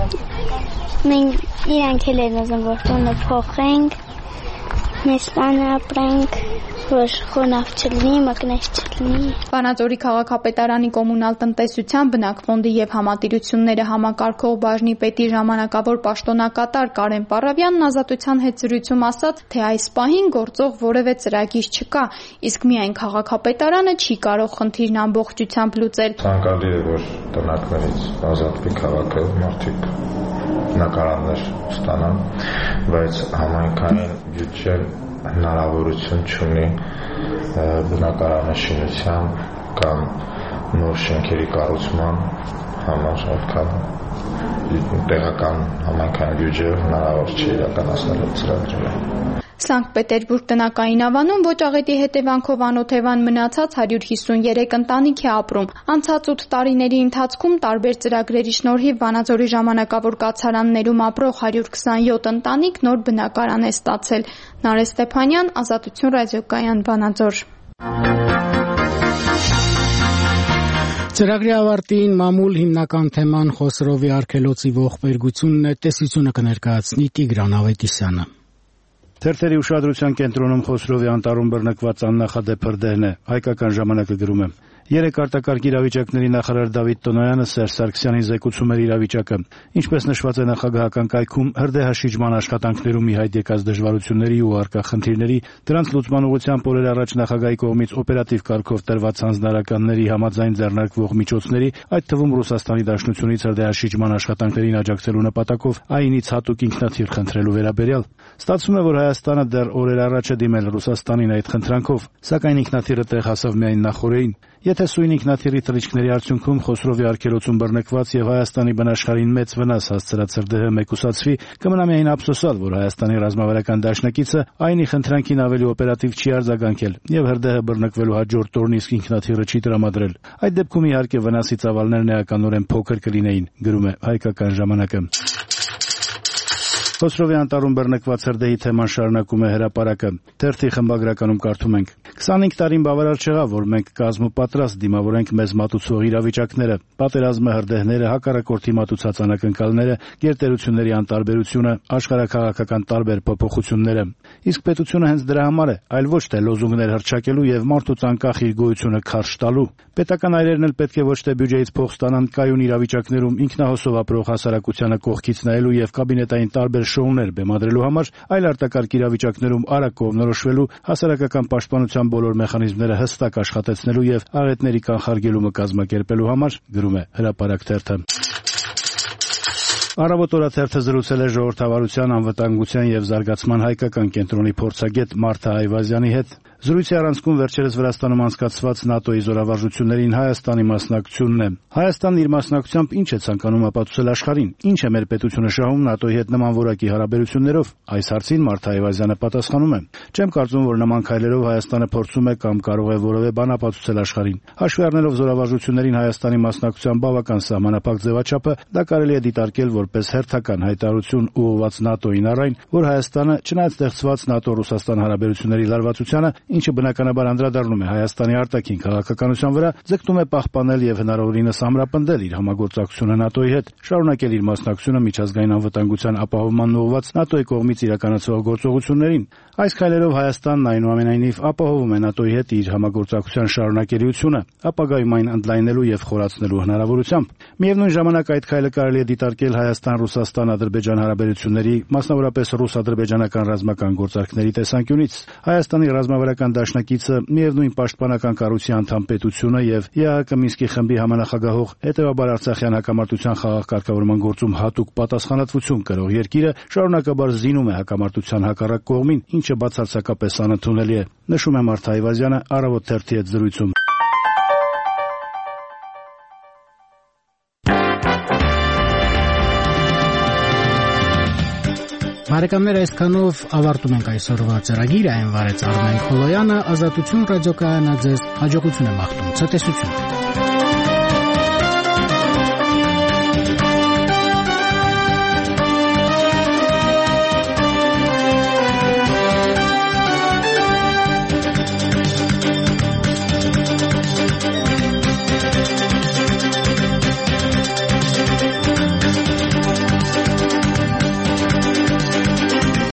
Մենք իրանք էլ են ուզում, որ տունը փոխենք, մեզ տանը ապրենք, որ խոնավ չլինի, մկներ չլինի։ Վանաձորի քաղաքապետարանի կոմունալ տնտեսության բնակֆոնդի եւ համատիրությունները համակարգող բաժնի պետի ժամանակավոր պաշտոնակատար Կարեն Պարավյանն Ազատության հետ զրույցում ասաց, թե այս պահին գործող որևէ ծրագիր չկա, իսկ միայն քաղաքապետարանը չի կարող խնդիրն ամբողջությամբ լուծել։ Ցանկալի է, որ տնակներից ազատվի քաղաքը, մարդիկ նկարաններ ստանան, բայց համայնքային բյուջեն հնարավորություն չունի բնակարանի շինության կամ նոր շենքերի կառուցման համար այդքան տեղական համայնքային բյուջեով հնարավոր չի իրականացնել այդ ծրագրերը։ Սանկտ Պետերբուրգ տնակային ավանում ոչ աղետի հետևանքով անօթևան մնացած հարյուր հիսունյուրեք ընտանիք է ապրում։ Անցած ութ տարիների ընթացքում տարբեր ծրագրերի շնորհիվ Վանաձորի ժամանակավոր կացարաններում ապրող հարյուր քսանյոթ ընտանիք նոր բնակարան է ստացել։ Նարէ Ստեփանյան, Ազատություն ռադիոկայան, Վանաձոր։ Ծրագրի ավարտին մամուլ հիմնական թեման Խոսրովի արգելոցի ողբերգությունն է, տեսությունը կներկայացնի Տիգրան Ավետիսյանը։ Թերթերի ուշադրության կենտրոնում Խոսրովի անտառում բռնկված աննախադեպ հրդեհն է, հայկական ժամանակը գրում է։ Երեք արտակարգ իրավիճակների նախարար Դավիթ Տոնոյանը Սերժ Սարգսյանին զեկուցում էր իրավիճակը։ Ինչպես նշված է նախագահական կայքում, հրդեհաշիջման աշխատանքներում ի հայտ եկած դժվարությունների ու առկա խնդիրների, դրանց լուծման ուղղությամբ օրեր առաջ նախագահի կողմից օպերատիվ կարգով տրված հանձնարարականների համաձայն ձեռնարկվող միջոցների, այդ թվում Ռուսաստանի Դաշնությունից հրդեհաշիջման աշխատանքներին աջակցելու նպատակով ԱԻՆ-ից հատուկ ինքնաթիռ խնդրելու վերաբերյալ, ստացվում է, որ Հայաստանը դեռ օրեր առաջ է դիմել Ռուսաստանին այդ խնդրանքով, սակայն ինքնաթիռը տեղ հասավ միայն նախօրեին։ Եթե սույն ինքնաթիռի թռիչքների արդյունքում Խոսրովի արգելոցում բռնկված եւ Հայաստանի բնաշխարհին մեծ վնաս հասցրած հրդեհը մեկուսացվի, կմնա միայն ափսոսալ, որ Հայաստանի ռազմավարական դաշնակիցը ԱԻՆ-ի խնդրանքին ավելի օպերատիվ չի արձագանքել եւ հրդեհը բռնկվելու հաջորդ օրն իսկ ինքնաթիռը չի տրամադրել։ Այդ դեպքում իհարկե վնասի ծավալներն էականորեն փոքր կլինեին, գրում է Հայկական ժամանակը։ Խոսրովի անտառում բռնկված հրդեհի թեման շարունակում է հրապարակը։ Թերթի խմբագրականում կարդում ենք. «քսանհինգ տարին բավարար չեղավ, որ մենք կազմ ու պատրաստ դիմավորենք մեզ մատուցող իրավիճակները, պատերազմը, հրդեհները, հակառակորդի մատուցած անակնկալները, գերտերությունների անտարբերությունը, աշխարհաքաղաքական տարբեր փոփոխությունները։ Իսկ պետությունը հենց դրա համար է, այլ ոչ թե լոզունգներ հռչակելու եւ մարդուց անկախ իր գոյությունը քարշ տալու։ Պետական այրերն էլ պետք է ոչ թե բյուջեից փող ստանան կայուն իրավիճակներում ինքնահոսով ապրող հասարակությանը կողքից նայելու եւ կաբինետային տարբեր շոուներ բեմադրելու համար, այլ արտակարգ իրավիճակներում արագ կողմնորոշվելու, հասարակական պաշտպանության բոլոր մեխանիզմները հստակ աշխատեցնելու եւ աղետների կանխարգելումը կազմակերպելու համար», գրում է Հրապարակ թերթը։ Առավոտ օրաթերթը զրուցել է ժողովրդավարության, անվտանգության եւ զարգացման հայկական կենտրոնի փորձագետ Մարթա Այվազյանի հետ։ Զրույցի առանցքում վերջերս Վրաստանում անցկացված ՆԱՏՕ-ի զորավարժություններին Հայաստանի մասնակցությունն է։ Հայաստանն իր մասնակցությամբ ինչ է ցանկանում ապացուցել աշխարհին, ինչ է մեր պետությունը շահում ՆԱՏՕ-ի հետ նման որակի հարաբերություններով։ Այս հարցին Մարթա Այվազյանը պատասխանում է. «Չեմ կարծում, որ նման քայլերով Հայաստանը փորձում է կամ կարող է որևէ բան ապացուցել աշխարհին։ Հաշվի առնելով զորավարժություններին Հայաստանի մասնակցության բավական սահմանափակ ձևաչափը, դա կարելի է դիտարկել որպես հերթական հայտարարություն ուղղված ՆԱՏՕ-ին առ այն, որ Հայաստանը, չնայած ստեղծված ՆԱՏՕ-Ռուսաստան հարաբերությունների լարվածությանը, ինչը բնականաբար անդրադառնում է Հայաստանի արտաքին քաղաքականության վրա, ձգտում է պահպանել եւ հնարավորինս ամրապնդել իր համագործակցությունը ՆԱՏՕ-ի հետ, շարունակել իր մասնակցությունը միջազգային անվտանգության ապահովմանն ուղղված ՆԱՏՕ-ի կողմից իրականացվող գործողություններին։ Այս քայլերով Հայաստանն այնուամենայնիվ ապահովում է ՆԱՏՕ-ի հետ իր համագործակցության շարունակելիությունը, ապագայում այն ընդլայնելու եւ խորացնելու հնարավորությամբ։ Միևնույն ժամանակ այդ քայլը կարելի է դիտարկել Հայաստան-Ռուսաստան-Ադրբեջան հարաբերությունների, մասնավորապես ռուս-ադրբեջանական ռազմական գործարքների տեսանկյունից։ Հայաստանի ռազմավարական դաշնակիցը միևնույն պաշտպանական կառույցի անդամ պետությունը եւ ԵԱՀԿ Մինսկի խմբի համանախագահող, հետեւաբար Արցախյան հակամարտության խաղաղ կարգավորման գործում հատուկ պատասխանատվություն կրող երկիրը շարունակաբար զինում է հակամարտության հակառակ կողմին, ինչը բացարձակապես անընդունելի է, նշում է Մարթա Այվազյանը Առավոտ թերթի հետ զրույցում։ Բարեկամներ, այսքանով ավարտում ենք այսօրվա ծրագիրը, այն վարեց Արմեն Խոլոյանը, Ազատություն ռադիոկայանը ձեզ հաջողություն է մաղթում, ցտեսություն։